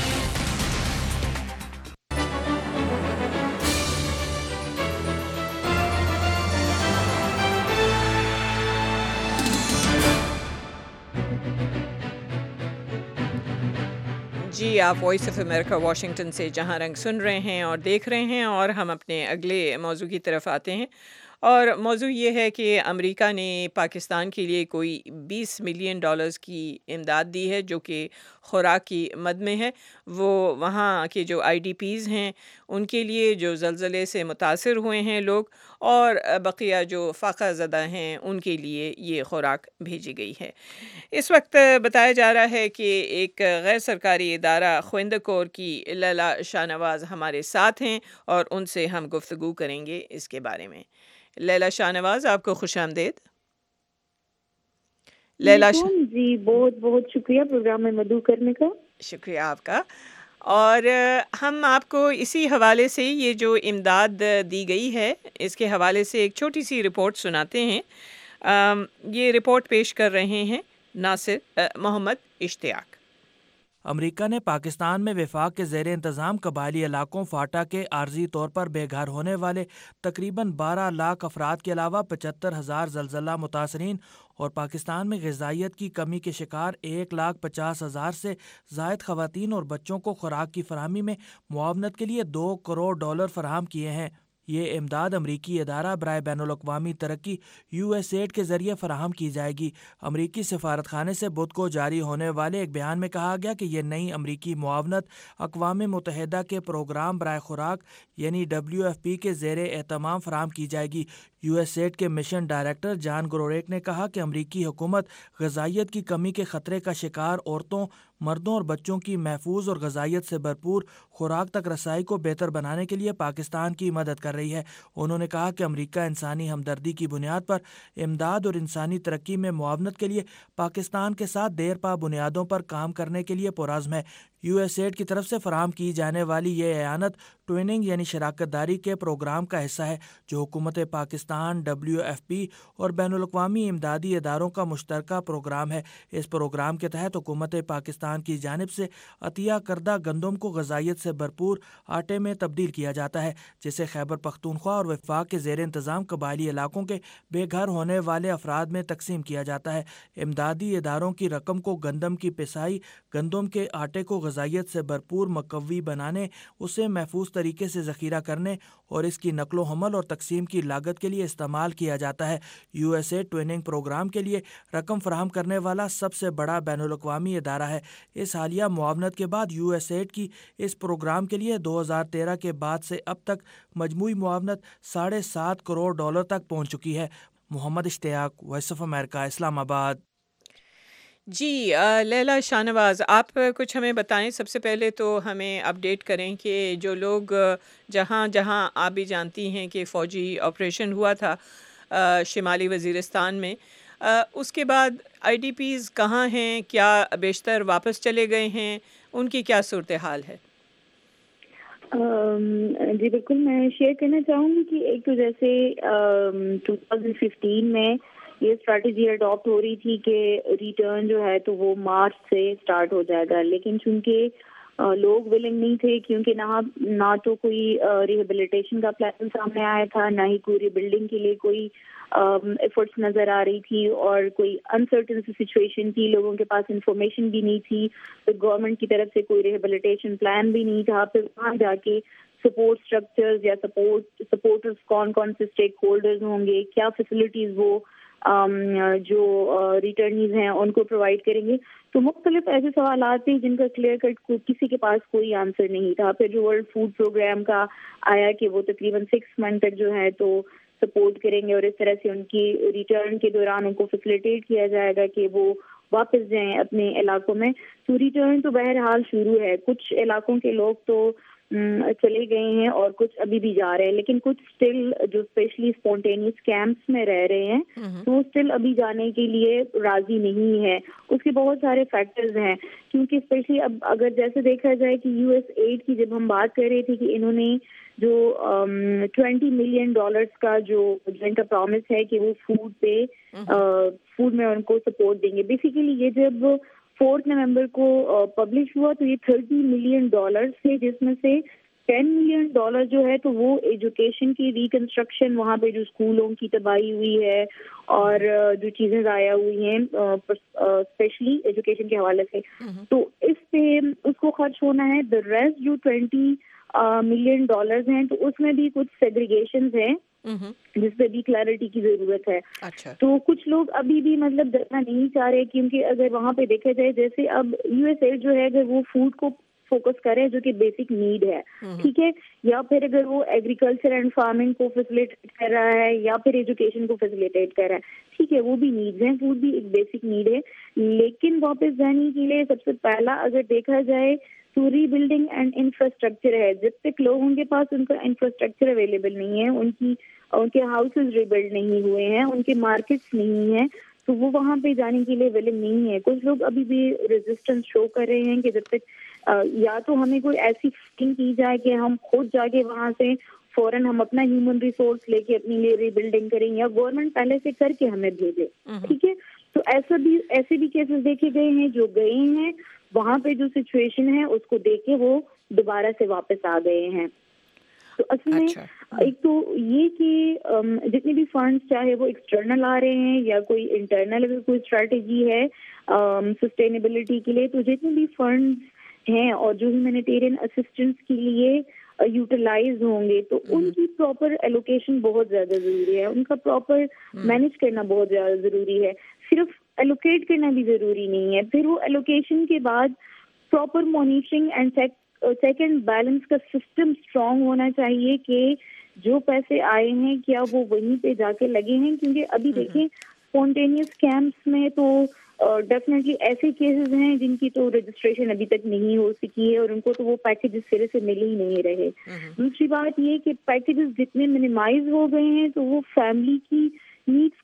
جی, آپ وائس آف امریکہ واشنگٹن سے جہاں رنگ سن رہے ہیں اور دیکھ رہے ہیں, اور ہم اپنے اگلے موضوع کی طرف آتے ہیں. اور موضوع یہ ہے کہ امریکہ نے پاکستان کے لیے کوئی $20 ملین کی امداد دی ہے, جو کہ خوراک کی مد میں ہے. وہ وہاں کے جو IDPs ہیں ان کے لیے, جو زلزلے سے متاثر ہوئے ہیں لوگ, اور بقیہ جو فاقہ زدہ ہیں ان کے لیے یہ خوراک بھیجی گئی ہے. اس وقت بتایا جا رہا ہے کہ ایک غیر سرکاری ادارہ خویندہ کور کی لیلا شاہ نواز ہمارے ساتھ ہیں, اور ان سے ہم گفتگو کریں گے اس کے بارے میں. لیلا شاہ نواز, آپ کو خوش آمدید. لیلا جی, بہت بہت شکریہ پروگرام میں مدعو کرنے کا. شکریہ آپ کا. اور ہم آپ کو اسی حوالے سے یہ جو امداد دی گئی ہے اس کے حوالے سے ایک چھوٹی سی رپورٹ سناتے ہیں. یہ رپورٹ پیش کر رہے ہیں ناصر محمد اشتیاق. امریکہ نے پاکستان میں وفاق کے زیر انتظام قبائلی علاقوں فاٹا کے عارضی طور پر بے گھر ہونے والے تقریباً 12 لاکھ افراد کے علاوہ 75,000 زلزلہ متاثرین اور پاکستان میں غذائیت کی کمی کے شکار 1,50,000 سے زائد خواتین اور بچوں کو خوراک کی فراہمی میں معاونت کے لیے $2 کروڑ فراہم کیے ہیں. یہ امداد امریکی ادارہ برائے بین الاقوامی ترقی USAID کے ذریعے فراہم کی جائے گی. امریکی سفارت خانے سے بدھ کو جاری ہونے والے ایک بیان میں کہا گیا کہ یہ نئی امریکی معاونت اقوام متحدہ کے پروگرام برائے خوراک یعنی WFP کے زیر اہتمام فراہم کی جائے گی. USAID کے مشن ڈائریکٹر جان گروریک نے کہا کہ امریکی حکومت غذائیت کی کمی کے خطرے کا شکار عورتوں، مردوں اور بچوں کی محفوظ اور غذائیت سے بھرپور خوراک تک رسائی کو بہتر بنانے کے لیے پاکستان کی مدد کر رہی ہے. انہوں نے کہا کہ امریکہ انسانی ہمدردی کی بنیاد پر امداد اور انسانی ترقی میں معاونت کے لیے پاکستان کے ساتھ دیر پا بنیادوں پر کام کرنے کے لیے پرعزم ہے. USAID کی طرف سے فراہم کی جانے والی یہ اعانت ٹویننگ یعنی شراکت داری کے پروگرام کا حصہ ہے جو حکومت پاکستان، WFP اور بین الاقوامی امدادی اداروں کا مشترکہ پروگرام ہے۔ اس پروگرام کے تحت حکومت پاکستان کی جانب سے عطیہ کردہ گندم کو غذائیت سے بھرپور آٹے میں تبدیل کیا جاتا ہے، جسے خیبر پختونخوا اور وفاق کے زیر انتظام قبائلی علاقوں کے بے گھر ہونے والے افراد میں تقسیم کیا جاتا ہے۔ امدادی اداروں کی رقم کو گندم کی پسائی، گندم کے آٹے کو غذائیت سے بھرپور مقوی بنانے، اسے محفوظ طریقے سے ذخیرہ کرنے اور اس کی نقل و حمل اور تقسیم کی لاگت کے لیے استعمال کیا جاتا ہے۔ USAID ٹویننگ پروگرام کے لیے رقم فراہم کرنے والا سب سے بڑا بین الاقوامی ادارہ ہے۔ اس حالیہ معاونت کے بعد USAID کی اس پروگرام کے لیے 2013 کے بعد سے اب تک مجموعی معاونت $7.5 کروڑ تک پہنچ چکی ہے۔ محمد اشتیاق، وائس آف امریکہ، اسلام آباد۔ جی لیلا شاہ نواز، آپ کچھ ہمیں بتائیں۔ سب سے پہلے تو ہمیں اپڈیٹ کریں کہ جو لوگ جہاں جہاں آپ بھی جانتی ہیں کہ فوجی آپریشن ہوا تھا شمالی وزیرستان میں، اس کے بعد IDPs کہاں ہیں؟ کیا بیشتر واپس چلے گئے ہیں؟ ان کی کیا صورتحال ہے؟ جی بالکل، میں شیئر کرنا چاہوں گی کہ ایک تو جیسے 2015 میں یہ اسٹریٹجی اڈاپٹ ہو رہی تھی کہ ریٹرن جو ہے تو وہ مارچ سے اسٹارٹ ہو جائے گا، لیکن چونکہ لوگ ولنگ نہیں تھے، کیونکہ نہ تو کوئی ریہیبلیٹیشن کا پلان سامنے آیا تھا، نہ ہی کوئی ریبلڈنگ کے لیے کوئی ایفرٹس نظر آ رہی تھی، اور کوئی انسرٹن سچویشن تھی، لوگوں کے پاس انفارمیشن بھی نہیں تھی، تو گورنمنٹ کی طرف سے کوئی ریہیبلیٹیشن پلان بھی نہیں تھا۔ پھر وہاں جا کے سپورٹ اسٹرکچرز یا سپورٹرز کون سے اسٹیک ہولڈرز ہوں گے، کیا فیسلٹیز وہ جو ریٹرنیز ہیں ان کو پرووائڈ کریں گے، تو مختلف ایسے سوالات تھے جن کا کلیئر کٹ کسی کے پاس کوئی آنسر نہیں تھا۔ پھر جو ورلڈ فوڈ پروگرام کا آیا کہ وہ تقریباً 6 منتھ تک جو ہے تو سپورٹ کریں گے، اور اس طرح سے ان کی ریٹرن کے دوران ان کو فیسیلیٹیٹ کیا جائے گا کہ وہ واپس جائیں اپنے علاقوں میں۔ تو ریٹرن تو بہرحال شروع ہے، کچھ علاقوں کے لوگ تو چلے گئے ہیں اور کچھ ابھی بھی جا رہے ہیں، لیکن کچھ اسٹل جو اسپیشلی اسپونٹینیس کیمپس میں رہ رہے ہیں تو وہ اسٹل ابھی جانے کے لیے راضی نہیں ہے۔ اس کے بہت سارے فیکٹرز ہیں، کیونکہ اسپیشلی اب اگر جیسے دیکھا جائے کہ USAID کی جب ہم بات کر رہے تھے کہ انہوں نے جو $20 ملین کا جو ان کا پرومس ہے کہ وہ فوڈ میں ان کو سپورٹ دیں گے، بیسیکلی یہ جب 4 نومبر کو پبلش ہوا تو یہ $30 ملین تھے، جس میں سے $10 ملین جو ہے تو وہ ایجوکیشن کی ریکنسٹرکشن، وہاں پہ جو اسکولوں کی تباہی ہوئی ہے اور جو چیزیں ضائع ہوئی ہیں اسپیشلی ایجوکیشن کے حوالے سے، تو اس پہ اس کو خرچ ہونا ہے۔ دا ریسٹ جو $20 ملین ہیں تو اس میں بھی کچھ سیگریگیشنز ہیں جس پہ بھی کلیئرٹی کی ضرورت ہے۔ تو کچھ لوگ ابھی بھی مطلب جانا نہیں چاہ رہے، کیونکہ اگر وہاں پہ دیکھا جائے جیسے اب USAID جو ہے اگر وہ فوڈ کو فوکس کرے جو کہ بیسک نیڈ ہے، ٹھیک ہے، یا پھر اگر وہ ایگریکلچر اینڈ فارمنگ کو فیسیلیٹیٹ کر رہا ہے یا پھر ایجوکیشن کو فیسیلیٹیٹ کر رہا ہے، ٹھیک ہے، وہ بھی نیڈز ہیں، فوڈ بھی ایک بیسک نیڈ ہے، لیکن واپس جانے کے لیے سب سے پہلا اگر دیکھا جائے تو ری بلڈنگ اینڈ انفراسٹرکچر ہے۔ جب تک لوگوں کے پاس ان کا انفراسٹرکچر اویلیبل نہیں ہے، ان کے ہاؤسز ریبلڈ نہیں ہوئے ہیں، ان کے مارکیٹس نہیں ہیں، تو وہ وہاں پہ جانے کے لیے ولنگ نہیں ہے۔ کچھ لوگ ابھی بھی ریزسٹنس شو کر رہے ہیں کہ جب تک یا تو ہمیں کوئی ایسی فنڈنگ کی جائے کہ ہم خود جا کے وہاں سے فوراً ہم اپنا ہیومن ریسورس لے کے اپنے لیے ری بلڈنگ کریں، یا گورنمنٹ پہلے سے کر کے ہمیں بھیجے، ٹھیک ہے۔ تو ایسے بھی کیسز دیکھے گئے ہیں جو گئے ہیں وہاں پہ جو سچویشن ہے اس کو دیکھ کے وہ دوبارہ سے واپس آ گئے ہیں۔ تو اصل میں ایک تو یہ کہ جتنے بھی فنڈز چاہے وہ ایکسٹرنل آ رہے ہیں یا کوئی انٹرنل اگر کوئی اسٹریٹجی ہے سسٹینیبلٹی کے لیے، تو جتنے بھی فنڈز ہیں اور جو ہیومینیٹیرین اسسٹنس کے لیے یوٹیلائز ہوں گے تو ان کی پراپر ایلوکیشن بہت زیادہ ضروری ہے، ان کا پراپر مینیج کرنا بہت زیادہ ضروری ہے۔ صرف ایلوکیٹ کرنا بھی ضروری نہیں ہے، پھر وہ ایلوکیشن کے بعد proper monitoring and second balance کا سسٹم اسٹرانگ ہونا چاہیے کہ جو پیسے آئے ہیں کیا وہ وہیں پہ جا کے لگے ہیں، کیونکہ ابھی دیکھیں اسپونٹینیس کیمپس میں تو ڈیفینیٹلی ایسے کیسز ہیں جن کی تو رجسٹریشن ابھی تک نہیں ہو سکی ہے اور ان کو تو وہ پیکیجز سرے سے مل ہی نہیں رہے۔ دوسری بات یہ کہ پیکیجز جتنے منیمائز ہو گئے ہیں تو وہ فیملی کی نیڈس کو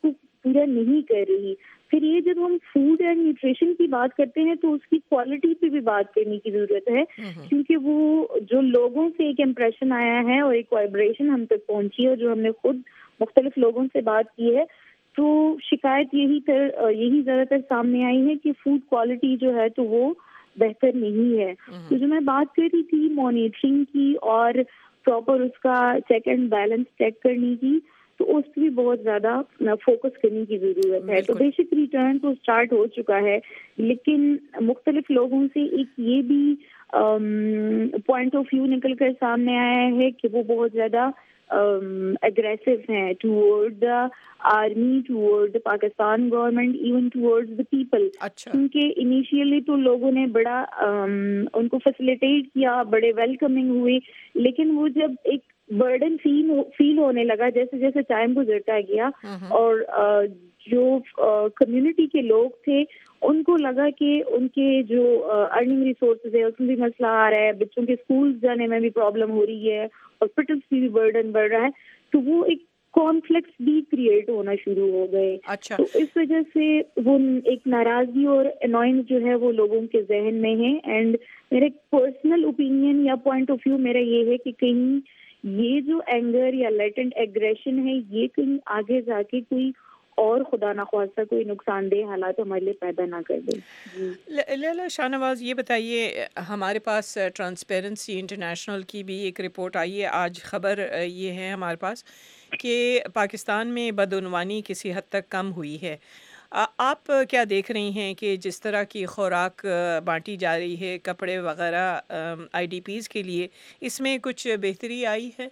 پورا نہیں کر رہی. پھر یہ جب ہم فوڈ اینڈ نیوٹریشن کی بات کرتے ہیں تو اس کی کوالٹی پہ بھی بات کرنے کی ضرورت ہے, کیونکہ وہ جو لوگوں سے ایک امپریشن آیا ہے اور ایک وائبریشن ہم تک پہنچی ہے, اور جو ہم نے خود مختلف لوگوں سے بات کی ہے, تو شکایت یہی زیادہ تر سامنے آئی ہے کہ فوڈ کوالٹی جو ہے تو وہ بہتر نہیں ہے. تو جو میں بات کر رہی تھی مانیٹرنگ کی اور پراپر اس کا چیک اینڈ بیلنس چیک کرنے کی, تو اس پہ بھی بہت زیادہ فوکس کرنے کی ضرورت ہے. تو بے شک ریٹرن تو اسٹارٹ ہو چکا ہے, لیکن مختلف لوگوں سے ایک یہ بھی پوائنٹ آف ویو نکل کر سامنے آیا ہے کہ وہ بہت زیادہ اگریسو ہیں toward the army, toward the Pakistan government, even toward the people. کیونکہ انیشیلی تو لوگوں نے بڑا ان کو فیسیلیٹیٹ کیا, بڑے ویلکمنگ ہوئے, لیکن وہ جب ایک برڈن فیل ہونے لگا جیسے جیسے ٹائم گزرتا گیا, اور جو کمیونٹی کے لوگ تھے ان کو لگا کہ ان کے جو ارننگ ریسورسز ہے اس میں بھی مسئلہ آ رہا ہے, بچوں کے اسکولز جانے میں بھی پرابلم ہو رہی ہے, ہاسپٹلس میں بھی برڈن بڑھ رہا ہے, تو وہ ایک کانفلکٹس بھی کریٹ ہونا شروع ہو گئے. تو اس وجہ سے وہ ایک ناراضگی اور انوائنس جو ہے وہ لوگوں کے ذہن میں ہے. اینڈ میرا پرسنل اوپینین یا پوائنٹ آف ویو میرا یہ ہے کہ کہیں یہ جو اینگر یا لیٹنٹ ایگریشن ہے یہ کہیں آگے جا کے کوئی اور خدا نخواستہ کوئی نقصان دہ حالات ہمارے لیے پیدا نہ کر دے. لیلا شاہ نواز, یہ بتائیے, ہمارے پاس ٹرانسپیرنسی انٹرنیشنل کی بھی ایک رپورٹ آئی ہے آج. خبر یہ ہے ہمارے پاس کہ پاکستان میں بدعنوانی کسی حد تک کم ہوئی ہے. آپ کیا دیکھ رہی ہیں کہ جس طرح کی خوراک بانٹی جا رہی ہے, کپڑے وغیرہ آئی ڈی پیز کے لیے, اس میں کچھ بہتری آئی ہے؟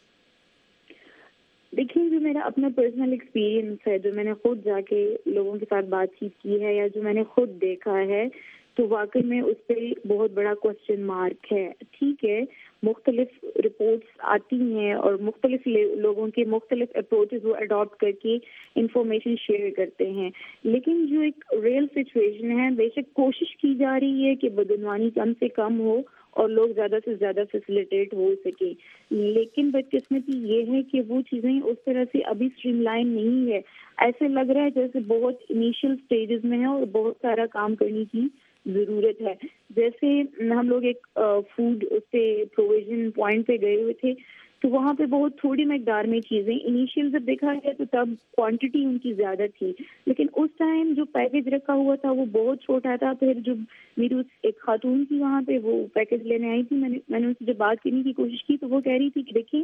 دیکھیں, جو میرا اپنا پرسنل ایکسپیرینس ہے, جو میں نے خود جا کے لوگوں کے ساتھ بات چیت کی ہے یا جو میں نے خود دیکھا ہے, تو واقعی میں اس پہ بہت بڑا کوسچن مارک ہے. ٹھیک ہے, مختلف رپورٹس آتی ہیں اور مختلف لوگوں کے مختلف اپروچز وہ اڈاپٹ کر کے انفارمیشن شیئر کرتے ہیں, لیکن جو ایک ریئل سچویشن ہے, بے شک کوشش کی جا رہی ہے کہ بدعنوانی کم سے کم ہو اور لوگ زیادہ سے زیادہ فیسیلیٹیٹ ہو سکیں, لیکن بدقسمتی یہ ہے کہ وہ چیزیں اس طرح سے ابھی اسٹریم لائن نہیں ہے. ایسے لگ رہا ہے جیسے بہت انیشیل سٹیجز میں ہے اور بہت سارا کام کرنے کی ضرورت ہے. جیسے ہم لوگ ایک فوڈ سے پروویژن پوائنٹ پہ گئے ہوئے تھے, تو وہاں پہ بہت تھوڑی مقدار میں چیزیں انیشیل جب دیکھا گیا تو تب کوانٹٹی ان کی زیادہ تھی, لیکن اس ٹائم جو پیکج رکھا ہوا تھا وہ بہت چھوٹا تھا. پھر جو میری ایک خاتون تھی وہاں پہ, وہ پیکج لینے آئی تھی, میں نے ان سے جب بات کرنے کی کوشش کی تو وہ کہہ رہی تھی کہ دیکھیں,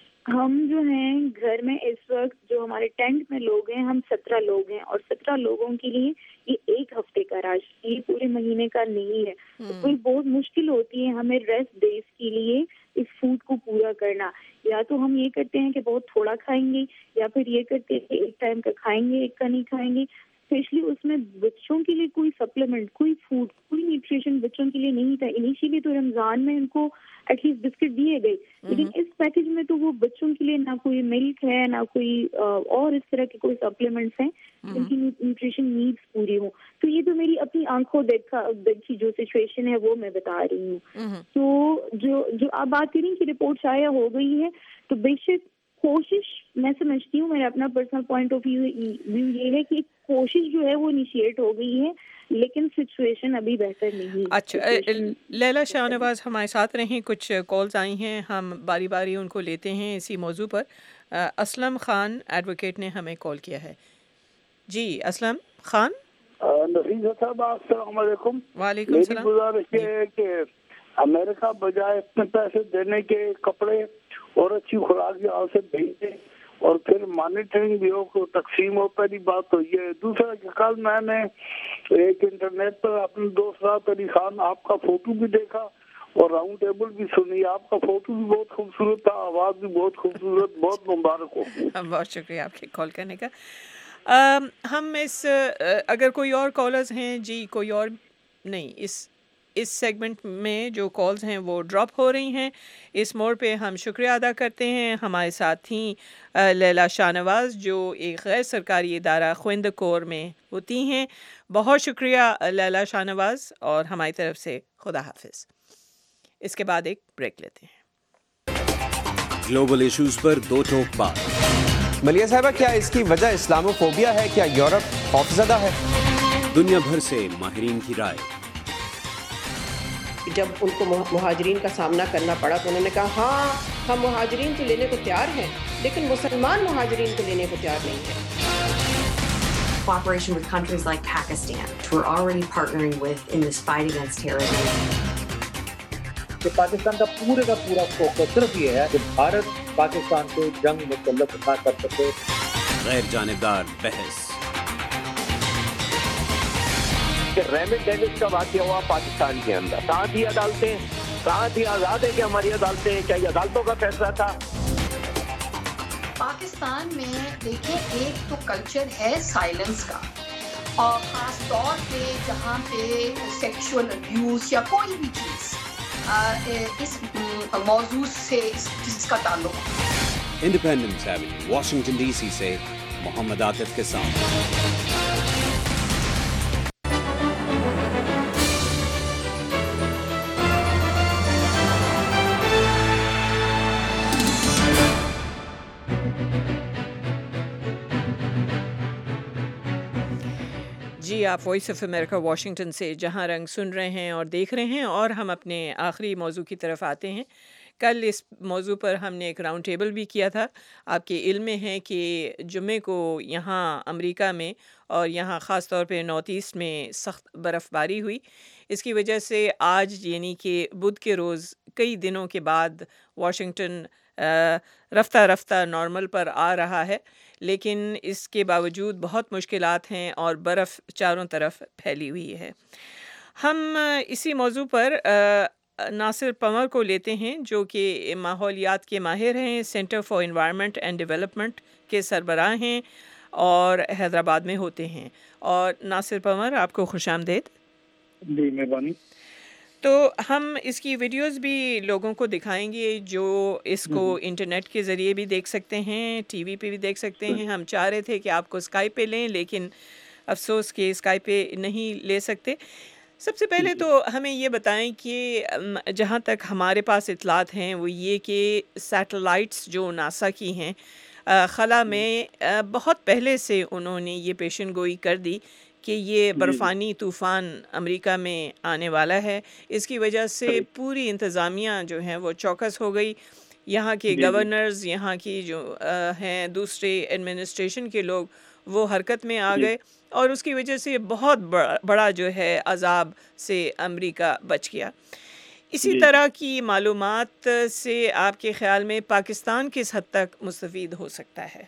ہم جو ہیں گھر میں اس وقت جو ہمارے ٹینٹ میں لوگ ہیں ہم 17 لوگ ہیں, اور 17 لوگوں کے لیے یہ ایک ہفتے کا راشن, یہ پورے مہینے کا نہیں ہے. تو کوئی بہت مشکل ہوتی ہے ہمیں ریسٹ ڈیز کے لیے اس فوڈ کو پورا کرنا. یا تو ہم یہ کرتے ہیں کہ بہت تھوڑا کھائیں گے, یا پھر یہ کرتے ہیں کہ ایک ٹائم کا کھائیں گے, ایک کا نہیں کھائیں گے. اسپیشلی اس میں بچوں کے لیے کوئی سپلیمنٹ, کوئی فوڈ, کوئی نیوٹریشن بچوں کے لیے نہیں تھا. انیشیلی تو رمضان میں ان کو ایٹ لیسٹ بسکٹ دیے گئے, لیکن اس پیکج میں تو وہ بچوں کے لیے نہ کوئی ملک ہے, نہ کوئی اور اس طرح کے کوئی سپلیمنٹس ہیں جن کی نیوٹریشن نیڈس پوری ہوں. تو یہ تو میری اپنی آنکھوں دیکھی جو سچویشن ہے وہ میں بتا رہی ہوں. تو جو آپ بات کریں کہ رپورٹ شائع ہو گئی ہے, تو بے شک کوشش میں سمجھتی ہوں, میرا اپنا پرسنل پوائنٹ آف ویو یہ ہے کہ کوشش جو ہے وہ انیشیٹ ہو گئی ہے, لیکن سچویشن ابھی بہتر نہیں. اچھا, لیلا شاہ نواز ہمارے ساتھ رہیں. کچھ کالز آئی ہیں, ہم باری باری ان کو لیتے ہیں اسی موضوع پر. اسلم خان ایڈوکیٹ نے ہمیں کال کیا ہے. جی اسلم خان. نفیس صاحب السلام علیکم. وعلیکم السلام. میری گزارش یہ ہے کہ امریکہ بجائے اتنے پیسے دینے کے کپڑے اور اچھی خوراک یہاں سے بھیجے اور پھر مانیٹرنگ بھی ہو, کو تقسیم ہو. پہلی بات تو یہ. دوسرا کہ کل میں نے ایک انٹرنیٹ پر اپنے دوست رات علی خان آپ کا فوٹو بھی دیکھا اور راؤنڈ ٹیبل بھی سنی. آپ کا فوٹو بھی بہت خوبصورت تھا, آواز بھی بہت خوبصورت. بہت مبارک ہو. بہت شکریہ آپ کے کال کرنے کا. ہم اگر کوئی اور کالرز ہیں, جی کوئی اور نہیں, اس سیگمنٹ میں جو کالز ہیں وہ ڈراپ ہو رہی ہیں. اس موڑ پہ ہم شکریہ ادا کرتے ہیں. ہمارے ساتھ تھیں لیلا شاہ نواز جو ایک غیر سرکاری ادارہ خویند کور میں ہوتی ہیں. بہت شکریہ لیلا شاہ نواز, اور ہماری طرف سے خدا حافظ. اس کے بعد ایک بریک لیتے ہیں. گلوبل ایشوز پر دو ٹوک بات. ملیہ صاحبہ، کیا اس کی وجہ اسلامو فوبیا ہے؟ کیا یورپ خوفزدہ ہے؟ دنیا بھر سے ماہرین کی رائے۔ جب ان کو مہاجرین کا سامنا کرنا پڑا تو انہوں نے کہا ہاں ہم مہاجرین تو لینے کو تیار ہیں لیکن مسلمان مہاجرین کو لینے کو تیار نہیں ہیں۔ Cooperation with countries like Pakistan, which we're already partnering with in this fight against terrorism. کہ پاکستان کا پورا فوکس صرف یہ ہے کہ بھارت پاکستان کو جنگ مسلط نہ کر سکے۔ غیر جانبدار بحث۔ کہ ریمنڈ ڈیوس کا واقعہ ہوا پاکستان کے اندر، کہاں تھی عدالتیں، کہاں تھی آزاد ہے کہ ہماری عدالتیں، کیا یہ عدالتوں کا فیصلہ تھا؟ پاکستان میں دیکھیں ایک تو کلچر ہے سائلنس کا، اور خاص طور پہ جہاں پہ سیکشول ابیوز یا کوئی بھی چیز اس موضوع سے جس کا تعلق ہے۔ Independent seven, Washington D C سے محمد عاطف کے ساتھ۔ جی، آپ وائس آف امریکہ واشنگٹن سے جہاں رنگ سن رہے ہیں اور دیکھ رہے ہیں، اور ہم اپنے آخری موضوع کی طرف آتے ہیں۔ کل اس موضوع پر ہم نے ایک راؤنڈ ٹیبل بھی کیا تھا۔ آپ کے علم میں ہے کہ جمعے کو یہاں امریکہ میں اور یہاں خاص طور پہ نارتھ ایسٹ میں سخت برف باری ہوئی۔ اس کی وجہ سے آج یعنی کہ بدھ کے روز کئی دنوں کے بعد واشنگٹن رفتہ رفتہ نارمل پر آ رہا ہے، لیکن اس کے باوجود بہت مشکلات ہیں اور برف چاروں طرف پھیلی ہوئی ہے۔ ہم اسی موضوع پر ناصر پنور کو لیتے ہیں جو کہ ماحولیات کے ماہر ہیں، centre for environment and development کے سربراہ ہیں اور حیدرآباد میں ہوتے ہیں۔ اور ناصر پنور، آپ کو خوش آمدید۔ جی مہربانی۔ تو ہم اس کی ویڈیوز بھی لوگوں کو دکھائیں گے جو اس کو انٹرنیٹ کے ذریعے بھی دیکھ سکتے ہیں، ٹی وی پہ بھی دیکھ سکتے ہیں۔ ہم چاہ رہے تھے کہ آپ کو اسکائپ پہ لیں، لیکن افسوس کہ اسکائپ پہ نہیں لے سکتے۔ سب سے پہلے تو ہمیں یہ بتائیں کہ جہاں تک ہمارے پاس اطلاعات ہیں وہ یہ کہ سیٹلائٹس جو ناسا کی ہیں خلا میں بہت پہلے سے انہوں نے یہ پیشن گوئی کر دی کہ یہ برفانی طوفان امریکہ میں آنے والا ہے۔ اس کی وجہ سے پوری انتظامیہ جو ہے وہ چوکس ہو گئی۔ یہاں کے گورنرز، یہاں کی جو ہیں دوسرے ایڈمنسٹریشن کے لوگ، وہ حرکت میں آ گئے اور اس کی وجہ سے بہت بڑا جو ہے عذاب سے امریکہ بچ گیا۔ اسی طرح کی معلومات سے آپ کے خیال میں پاکستان کس حد تک مستفید ہو سکتا ہے؟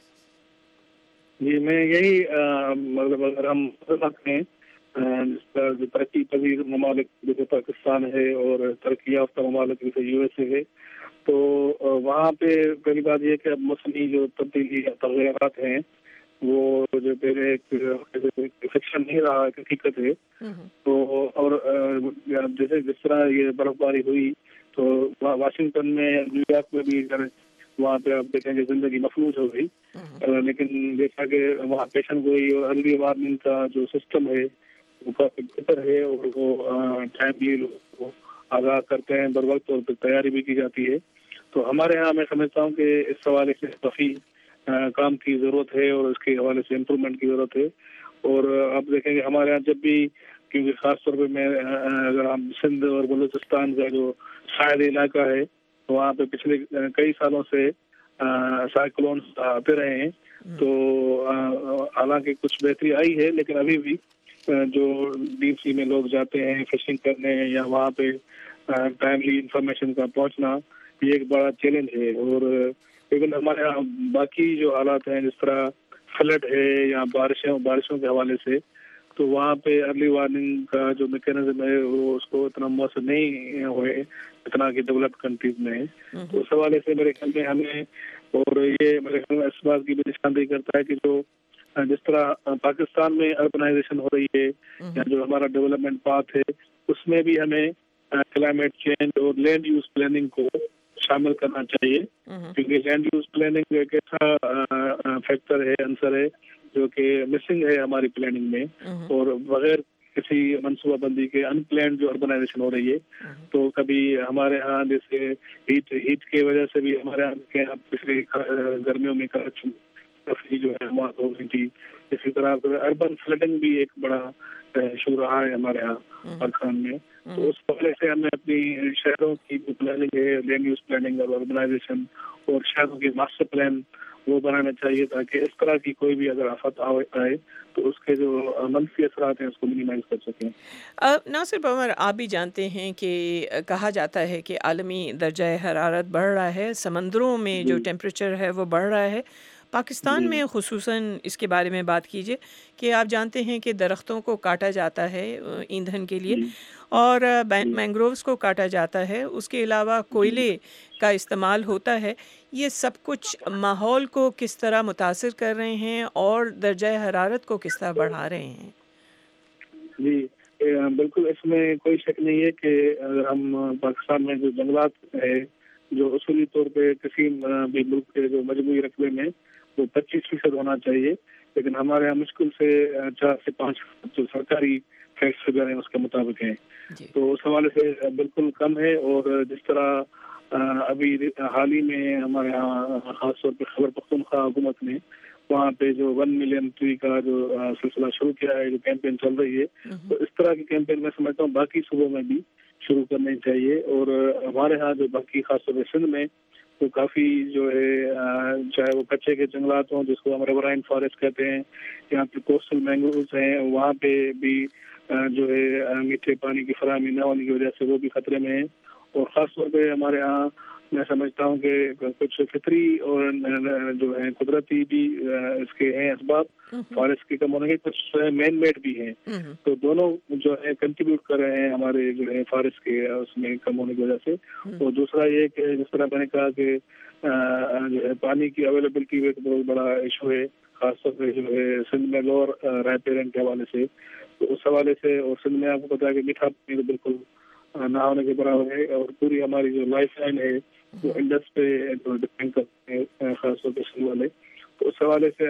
جی میں یہی مطلب اگر ہم ہیں جو ترقی پذیر ممالک جیسے پاکستان ہے اور ترقی یافتہ ممالک جیسے یو ایس اے ہے، تو وہاں پہ پہلی بات یہ کہ اب موسمی جو تبدیلی یا تغیرات ہیں وہ جو پہلے ایک فکشن نہیں رہا، ایک حقیقت ہے۔ تو اور جیسے جس طرح یہ برف باری ہوئی تو واشنگٹن میں، نیو یارک میں بھی وہاں پہ آپ دیکھیں گے زندگی مفلوج ہو گئی، لیکن جیسا کہ وہاں پیشن گوئی اور ارلی وارننگ کا جو سسٹم ہے وہ کافی بہتر ہے اور وہ ٹائملی لوگوں کو آگاہ کرتے ہیں بر وقت، اور تیاری بھی کی جاتی ہے۔ تو ہمارے یہاں میں سمجھتا ہوں کہ اس حوالے سے کافی کام کی ضرورت ہے اور اس کے حوالے سے امپرومنٹ کی ضرورت ہے۔ اور آپ دیکھیں گے ہمارے یہاں جب بھی، کیونکہ خاص طور پہ میں اگر ہم سندھ اور بلوچستان کا جو ساحلی علاقہ ہے وہاں پہ پچھلے کئی سالوں سے سائیکلونز آتے رہے ہیں، تو حالانکہ کچھ بہتری آئی ہے، لیکن ابھی بھی جو ڈیپ سی میں لوگ جاتے ہیں فشنگ کرنے یا وہاں پہ ٹائملی انفارمیشن کا پہنچنا، یہ ایک بڑا چیلنج ہے۔ اور لیکن ہمارے یہاں باقی جو حالات ہیں جس طرح فلڈ ہے یا بارشوں کے حوالے سے، تو وہاں پہ ارلی وارننگ کا جو میکینزم ہے وہ اس کو اتنا مؤثر نہیں ہوئے اتنا کہ ڈیولپڈ کنٹریز میں ہے۔ تو اس حوالے سے میرے خیال میں ہمیں، اور یہ میرے خیال میں اس بات کی بھی نشاندہی کرتا ہے کہ جو جس طرح پاکستان میں اربنائزیشن ہو رہی ہے یا جو ہمارا ڈیولپمنٹ پاتھ ہے، اس میں بھی ہمیں کلائمیٹ چینج اور لینڈ یوز پلاننگ کو شامل کرنا چاہیے، کیونکہ لینڈ یوز پلاننگ ایک ایسا فیکٹر ہے، عنصر ہے جو کہ مسنگ ہے ہماری پلاننگ میں، اور بغیر کسی منصوبہ بندی کے ان پلانڈ جو اربنائزیشن ہو رہی ہے، تو کبھی ہمارے ہاں جیسے ہیٹ کی وجہ سے بھی ہمارے یہاں پچھلی گرمیوں میں کافی جو ہے موت ہو گئی تھی. اسی طرح اربن فلڈنگ بھی ایک بڑا ایشو رہا ہے ہمارے یہاں پاکستان میں. تو اس حوالے سے ہمیں اپنی شہروں کی جو پلاننگ ہے، لینڈ یوز پلاننگ اور آرگنائزیشن، اور شہروں کے ماسٹر پلان وہ بنانا چاہیے تاکہ اس طرح کی کوئی بھی اگر آفت آئے تو اس کے جو منفی اثرات ہیں اس کو منیمائز کر سکیں. ناصر بمر، آپ بھی جانتے ہیں کہ کہا جاتا ہے کہ عالمی درجہ حرارت بڑھ رہا ہے، سمندروں میں جو ٹیمپریچر ہے وہ بڑھ رہا ہے. پاکستان میں خصوصاً اس کے بارے میں بات کیجئے کہ آپ جانتے ہیں کہ درختوں کو کاٹا جاتا ہے ایندھن کے لیے، اور مینگرووز کو کاٹا جاتا ہے، اس کے علاوہ کوئلے کا استعمال ہوتا ہے. یہ سب کچھ ماحول کو کس طرح متاثر کر رہے ہیں اور درجہ حرارت کو کس طرح بڑھا رہے ہیں؟ جی بالکل، اس میں کوئی شک نہیں ہے کہ اگر ہم پاکستان میں جو جنگلات ہے جو اصولی طور پہ کسی بھی ملک کے جو مجموعی رقبے میں وہ 25% ہونا چاہیے، لیکن ہمارے یہاں مشکل سے 4 سے 5 جو سرکاری فیکٹس وغیرہ ہیں اس کے مطابق ہیں. تو اس حوالے سے بالکل کم ہے. اور جس طرح ابھی حال ہی میں ہمارے یہاں خاص طور پہ خیبر پختونخوا حکومت نے وہاں پہ جو 1 ملین ٹری کا جو سلسلہ شروع کیا ہے، جو کیمپین چل رہی ہے، تو اس طرح کی کیمپین میں سمجھتا ہوں باقی صوبوں میں بھی شروع کرنی چاہیے. اور ہمارے ہاں جو باقی خاص طور پہ سندھ میں تو کافی جو ہے چاہے وہ کچے کے جنگلات ہوں جس کو ہم ریورائن فارسٹ کہتے ہیں، یہاں پہ کوسٹل مینگرووز ہیں، وہاں پہ بھی جو ہے میٹھے پانی کی فراہمی نہ ہونے کی وجہ سے وہ بھی خطرے میں ہیں. اور خاص طور پہ ہمارے یہاں میں سمجھتا ہوں کہ کچھ فطری اور جو ہے قدرتی بھی اس کے ہیں اسباب فارسٹ کے کم ہونے کے، کچھ مین میڈ بھی ہیں. تو دونوں جو ہے کنٹریبیوٹ کر رہے ہیں ہمارے جو ہے فارسٹ کے اس میں کم ہونے کی وجہ سے. اور دوسرا یہ کہ جس طرح میں نے کہا کہ جو ہے پانی کی اویلیبلٹی ایک بہت بڑا ایشو ہے، خاص طور پہ جو ہے سندھ میں لوور رائپیرن کے حوالے سے. تو اس حوالے سے، اور سندھ میں آپ کو پتا ہے کہ میٹھا پانی تو بالکل نہ ہونے کے برابر ہے، اور پوری ہماری جو لائف لائن ہے وہ انڈس پہ ڈپینڈ کرتے ہیں، خاص طور پہ سندھ والے. تو اس حوالے سے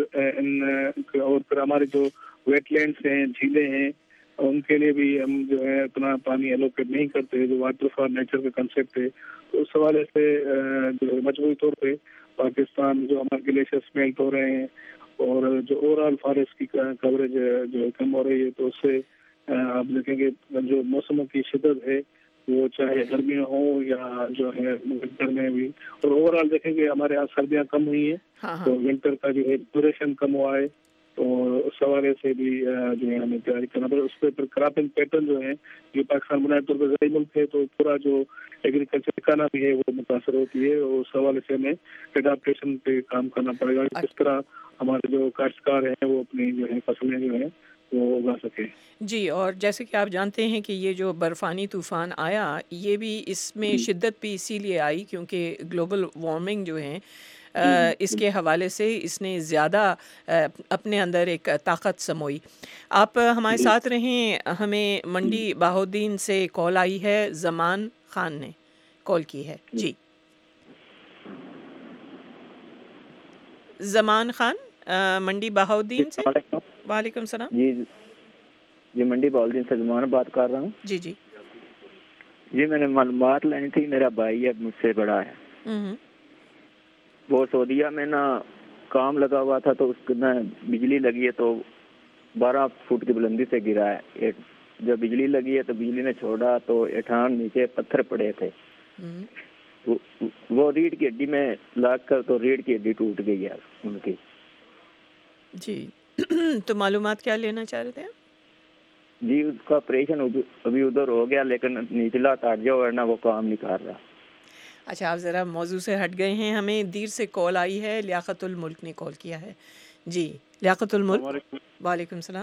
ہمیں اور پھر ہمارے جو ویٹ لینڈس ہیں، جھیلیں ہیں، ان کے لیے بھی ہم جو ہے اتنا پانی ایلوکیٹ نہیں کرتے، جو واٹر فار نیچر کا کنسیپٹ ہے. تو اس حوالے سے جو ہے مجموعی طور پہ پاکستان جو ہمارے گلیشیئرس میلٹ ہو رہے ہیں اور جو اوور آل فارسٹ کی کوریج جو ہے کم ہو رہی ہے، تو اس سے آپ دیکھیں گے جو موسموں کی شدت ہے وہ چاہے گرمیاں ہوں یا جو ہے ونٹر میں بھی، اور اوور آل دیکھیں گے ہمارے یہاں سردیاں کم ہوئی ہیں تو ونٹر کا جو ہے ڈیوریشن کم ہوا ہے. تو اس حوالے سے بھی جو ہے ہمیں تیاری کرنا پڑے. اس پہ پھر کراپنگ پیٹرن جو ہے، جو پاکستان بنیادی طور پہ زرعی ملک ہے تو پورا جو ایگریکلچر اکانومی ہے وہ متاثر ہوتی ہے، اور اس حوالے سے ہمیں اڈاپٹیشن پہ کام کرنا پڑے گا کس طرح ہمارے جو کاشتکار ہیں وہ اپنی جو ہے فصلیں جو ہیں وہ اگا سکے. جی، اور جیسے کہ آپ جانتے ہیں کہ یہ جو برفانی طوفان آیا، یہ بھی اس میں شدت بھی اسی لیے آئی کیونکہ گلوبل وارمنگ جو ہے اس کے حوالے سے اس نے زیادہ اپنے اندر ایک طاقت سموئی. آپ ہمارے ساتھ رہیں. ہمیں منڈی بہاؤالدین سے کال آئی ہے، زمان خان نے کال کی ہے. جی زمان خان منڈی بہاؤالدین سے. وعلیکم السلام. جی منڈی بہاؤالدین سے زمان بات کر رہا ہوں. جی میں نے معلومات لینی تھی. میرا بھائی ہے مجھ سے بڑا ہے، وہ سعودیہ میں نا کام لگا ہوا تھا تو اس کو نا بجلی لگی ہے تو 12 فٹ کی بلندی سے گرا ہے. جب بجلی لگی ہے تو بجلی نے چھوڑا تو اٹھان نیچے پتھر پڑے تھے، وہ ریڑھ کی ہڈی میں لاگ کر تو ریڑھ کی ہڈی ٹوٹ گئی ہے ان کی. جی تو معلومات کیا لینا چاہ رہے تھے؟ جی اس کا آپریشن ابھی ادھر ہو گیا لیکن نچلا تاڑیا ورنہ وہ کام نہیں کر رہا. اچھا، آپ ذرا موضوع سے ہٹ گئے ہیں. ہمیں دیر سے کال آئی ہے، لیاقت الملک نے کال کیا ہے. جی لیاقت الملک. وعلیکم السلام.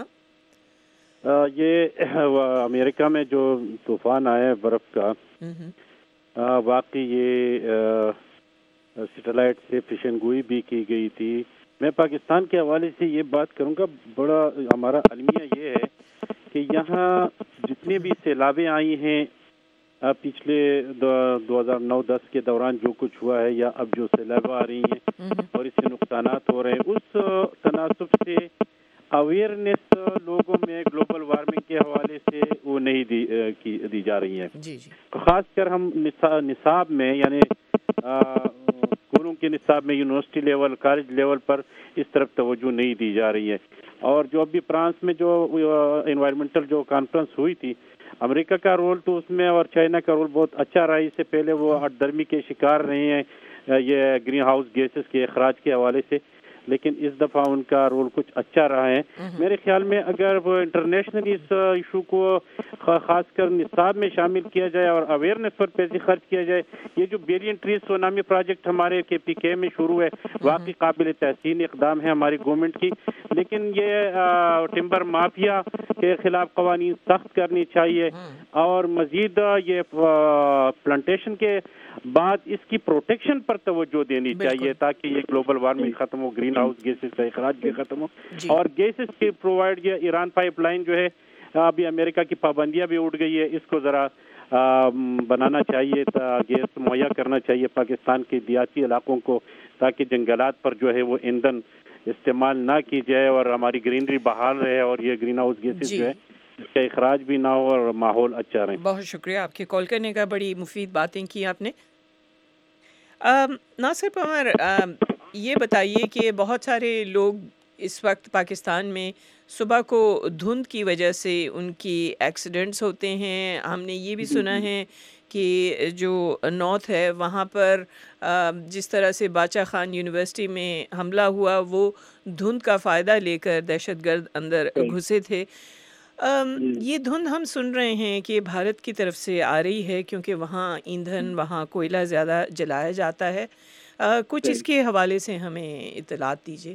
یہ امریکہ میں جو طوفان آیا ہے برف کا، واقعی یہ سیٹلائٹ سے پیشن گوئی بھی کی گئی تھی. میں پاکستان کے حوالے سے یہ بات کروں گا، بڑا ہمارا المیہ یہ ہے کہ یہاں جتنے بھی سیلابیں آئی ہیں پچھلے 2009-10 کے دوران جو کچھ ہوا ہے یا اب جو سیلاب آ رہی ہیں اور اس سے نقصانات ہو رہے ہیں، اس تناسب سے اویئرنیس لوگوں میں گلوبل وارمنگ کے حوالے سے وہ نہیں دی جا رہی ہے. خاص کر ہم نصاب میں یعنی اسکولوں اسکولوں کے نصاب میں یونیورسٹی لیول کالج لیول پر اس طرف توجہ نہیں دی جا رہی ہے. اور جو ابھی فرانس میں جو انوائرمنٹل جو کانفرنس ہوئی تھی, امریکہ کا رول تو اس میں اور چائنا کا رول بہت اچھا رہا. اس سے پہلے وہ ہٹ درمی کے شکار رہے ہیں یہ گرین ہاؤس گیسز کے اخراج کے حوالے سے, لیکن اس دفعہ ان کا رول کچھ اچھا رہا ہے. میرے خیال میں اگر وہ انٹرنیشنلی اس ایشو کو خاص کر نصاب میں شامل کیا جائے اور اویئرنیس پر پیسے خرچ کیا جائے, یہ جو بلین ٹریز سونامی پروجیکٹ ہمارے کے پی کے میں شروع ہے واقعی قابل تحسین اقدام ہے ہماری گورنمنٹ کی, لیکن یہ ٹمبر مافیا کے خلاف قوانین سخت کرنی چاہیے اور مزید یہ پلانٹیشن کے بعد اس کی پروٹیکشن پر توجہ دینی چاہیے تاکہ یہ گلوبل وارمنگ ختم ہو, گرین ہاؤس گیسز کا اخراج بھی ختم ہو. اور گیسز کی پرووائڈ یہ ایران پائپ لائن جو ہے ابھی امریکہ کی پابندیاں بھی اٹھ گئی ہے, اس کو ذرا بنانا چاہیے, گیس مہیا کرنا چاہیے پاکستان کے دیہاتی علاقوں کو تاکہ جنگلات پر جو ہے وہ ایندھن استعمال نہ کی جائے اور ہماری گرینری بحال رہے اور یہ گرین ہاؤس گیسز جو ہے اس کا اخراج بھی نہ ہو اور ماحول اچھا رہے. بہت شکریہ آپ کے کال کرنے کا, بڑی مفید باتیں کی آپ نے. ناصر عمر, یہ بتائیے کہ بہت سارے لوگ اس وقت پاکستان میں صبح کو دھند کی وجہ سے ان کی ایکسیڈنٹس ہوتے ہیں. ہم نے یہ بھی سنا ہے کہ جو نارتھ ہے وہاں پر جس طرح سے باچا خان یونیورسٹی میں حملہ ہوا وہ دھند کا فائدہ لے کر دہشت گرد اندر گھسے تھے. یہ دھند ہم سن رہے ہیں کہ بھارت کی طرف سے آ رہی ہے کیونکہ وہاں ایندھن, وہاں کوئلہ زیادہ جلایا جاتا ہے. کچھ اس کے حوالے سے ہمیں اطلاعات دیجیے.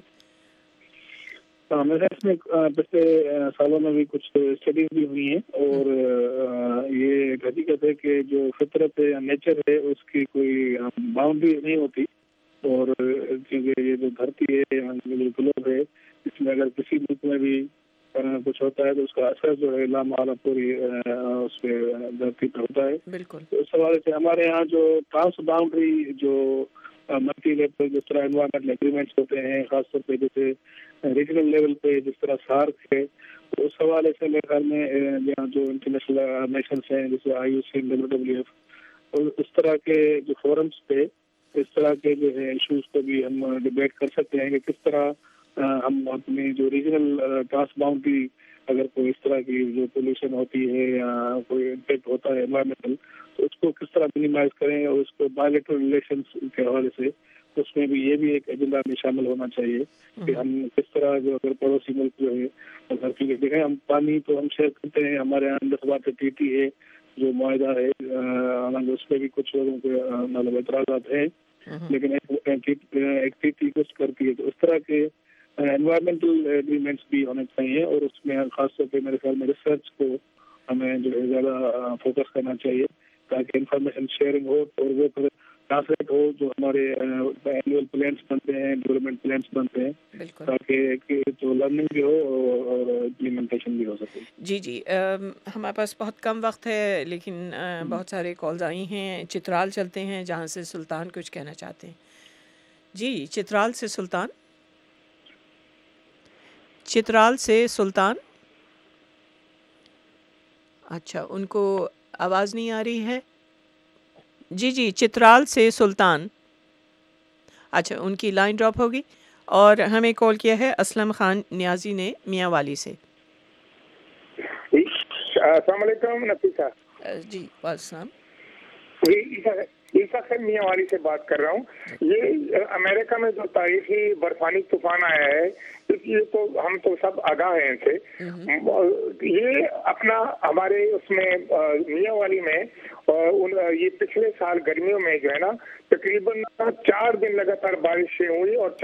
میرے اس میں پچھلے سالوں میں بھی کچھ اسٹڈیز بھی ہوئی ہیں اور یہ ایک حقیقت ہے کہ جو فطرت ہے یا نیچر ہے اس کی کوئی باؤنڈری نہیں ہوتی, اور کیونکہ یہ جو دھرتی ہے جو گلوب ہے اس میں اگر کسی ملک میں بھی کچھ ہوتا ہے تو اس کا اثر جو ہے لامحالہ پوری اس پہ دھرتی پہ ہوتا ہے. بالکل. تو اس حوالے سے ہمارے یہاں جو ٹرانس باؤنڈری جو ملٹی لیول جس طرح انوائرمنٹل ایگریمنٹس ہوتے ہیں, خاص طور پہ جیسے ریجنل لیول پہ جس طرح سارک ہے, تو اس حوالے سے میرے خیال میں یہاں جو انٹرنیشنل نیشنز ہیں جیسے IUC, WWF, اس طرح کے جو فورمز پہ اس طرح کے جو ہے ایشوز کو بھی ہم ڈبیٹ کر سکتے ہیں کہ کس طرح ہم اپنی جو ریجنل ٹرانس باؤنڈری اگر کوئی اس طرح کی جو پولوشن ہوتی ہے یا کوئی امپیکٹ ہوتا ہے انوائرمنٹل تو اس کو کس طرح منیمائز کریں, اور اس کو بائیلیٹرل ریلیشنس کے حوالے سے اس میں بھی یہ بھی ایک ایجنڈا میں شامل ہونا چاہیے کہ ہم کس طرح جو اگر پڑوسی ملک جو ہے اگر دیکھیں ہم پانی تو ہم شیئر کرتے ہیں, ہمارے یہاں اندر TT ہے جو معاہدہ ہے, حالانکہ اس پہ بھی کچھ لوگوں کے مطلب اعتراضات ہیں, لیکن ایک TT ایگزسٹ کرتی ہے. تو اس طرح کے انوائرمنٹل ایگریمنٹس بھی ہونے چاہیے, اور اس میں خاص طور پہ میرے خیال میں ریسرچ کو ہمیں جو ہے زیادہ فوکس کرنا چاہیے تاکہ انفارمیشن شیئرنگ ہو اور وہ پھر ٹرانسلیٹ ہو جو ہمارے اینوئل پلانس بنتے ہیں, ڈیولپمنٹ پلانس بنتے ہیں, تاکہ جو لرننگ بھی ہو اور امپلیمنٹیشن بھی ہو سکے. جی ہمارے پاس بہت کم وقت ہے لیکن بہت سارے کالز آئی ہیں. چترال چلتے ہیں جہاں سے سلطان کچھ کہنا چاہتے ہیں. جی چترال سے سلطان. اچھا, ان کو آواز نہیں آ رہی ہے. جی چترال سے سلطان. اچھا, ان کی لائن ڈراپ ہوگی. اور ہمیں کال کیا ہے اسلم خان نیازی نے میاں والی سے. السلام علیکم نفیسہ. جی السلام. عیسیٰ خیر میاں والی سے بات کر رہا ہوں. یہ امریکہ میں جو تاریخی برفانی طوفان آیا ہے یہ تو ہم تو سب آگاہ ہیں ان سے. یہ اپنا ہمارے اس میں میاں والی میں یہ پچھلے سال گرمیوں میں جو ہے نا تقریباً 4 دن لگاتار بارشیں ہوئی اور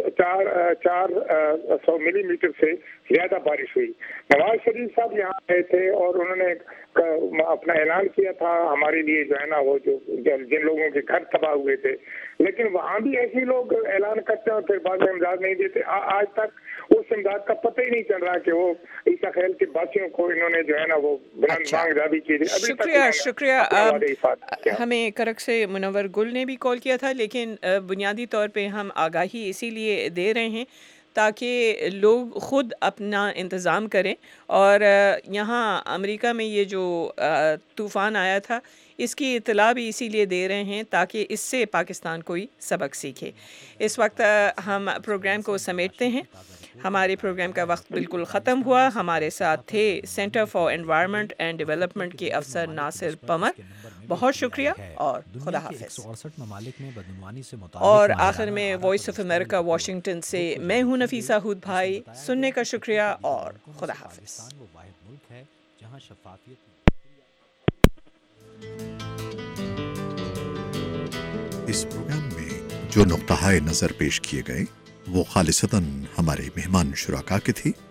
400 ملی میٹر سے زیادہ بارش ہوئی. نواز شریف صاحب یہاں آئے تھے اور انہوں نے اپنا اعلان کیا تھا ہمارے لیے جو ہے نا وہ جو جن لوگوں کے گھر تباہ ہوئے تھے, لیکن وہاں بھی ایسے لوگ اعلان کرتے ہیں اور پھر بعد میں امداد نہیں دیتے. آج تک اس امداد کا پتہ ہی نہیں چل رہا کہ وہ عیسیٰ خیل کے باسیوں کو انہوں نے جو ہے نا وہ بلند مانگ زدی کی. شکریہ. ہمیں کرک سے منور گل نے بھی کال کیا تھا, لیکن بنیادی طور پہ ہم آگاہی اسی لیے دے رہے ہیں تاکہ لوگ خود اپنا انتظام کریں. اور یہاں امریکہ میں یہ جو طوفان آیا تھا اس کی اطلاع بھی اسی لیے دے رہے ہیں تاکہ اس سے پاکستان کوئی سبق سیکھے. اس وقت ہم پروگرام کو سمیٹتے ہیں. ہمارے پروگرام کا وقت بالکل ختم ہوا. ہمارے ساتھ تھے centre for environment and development کے افسر ناصر پمر. بہت شکریہ اور خدا حافظ. اور آخر میں وائس آف امریکہ واشنگٹن سے میں ہوں نفیسہ ہود بھائی. سننے کا شکریہ اور خدا حافظ. اس پروگرام میں جو نقطۂ نظر پیش کیے گئے وہ خالصتاً ہمارے مہمان شرکا کے تھے.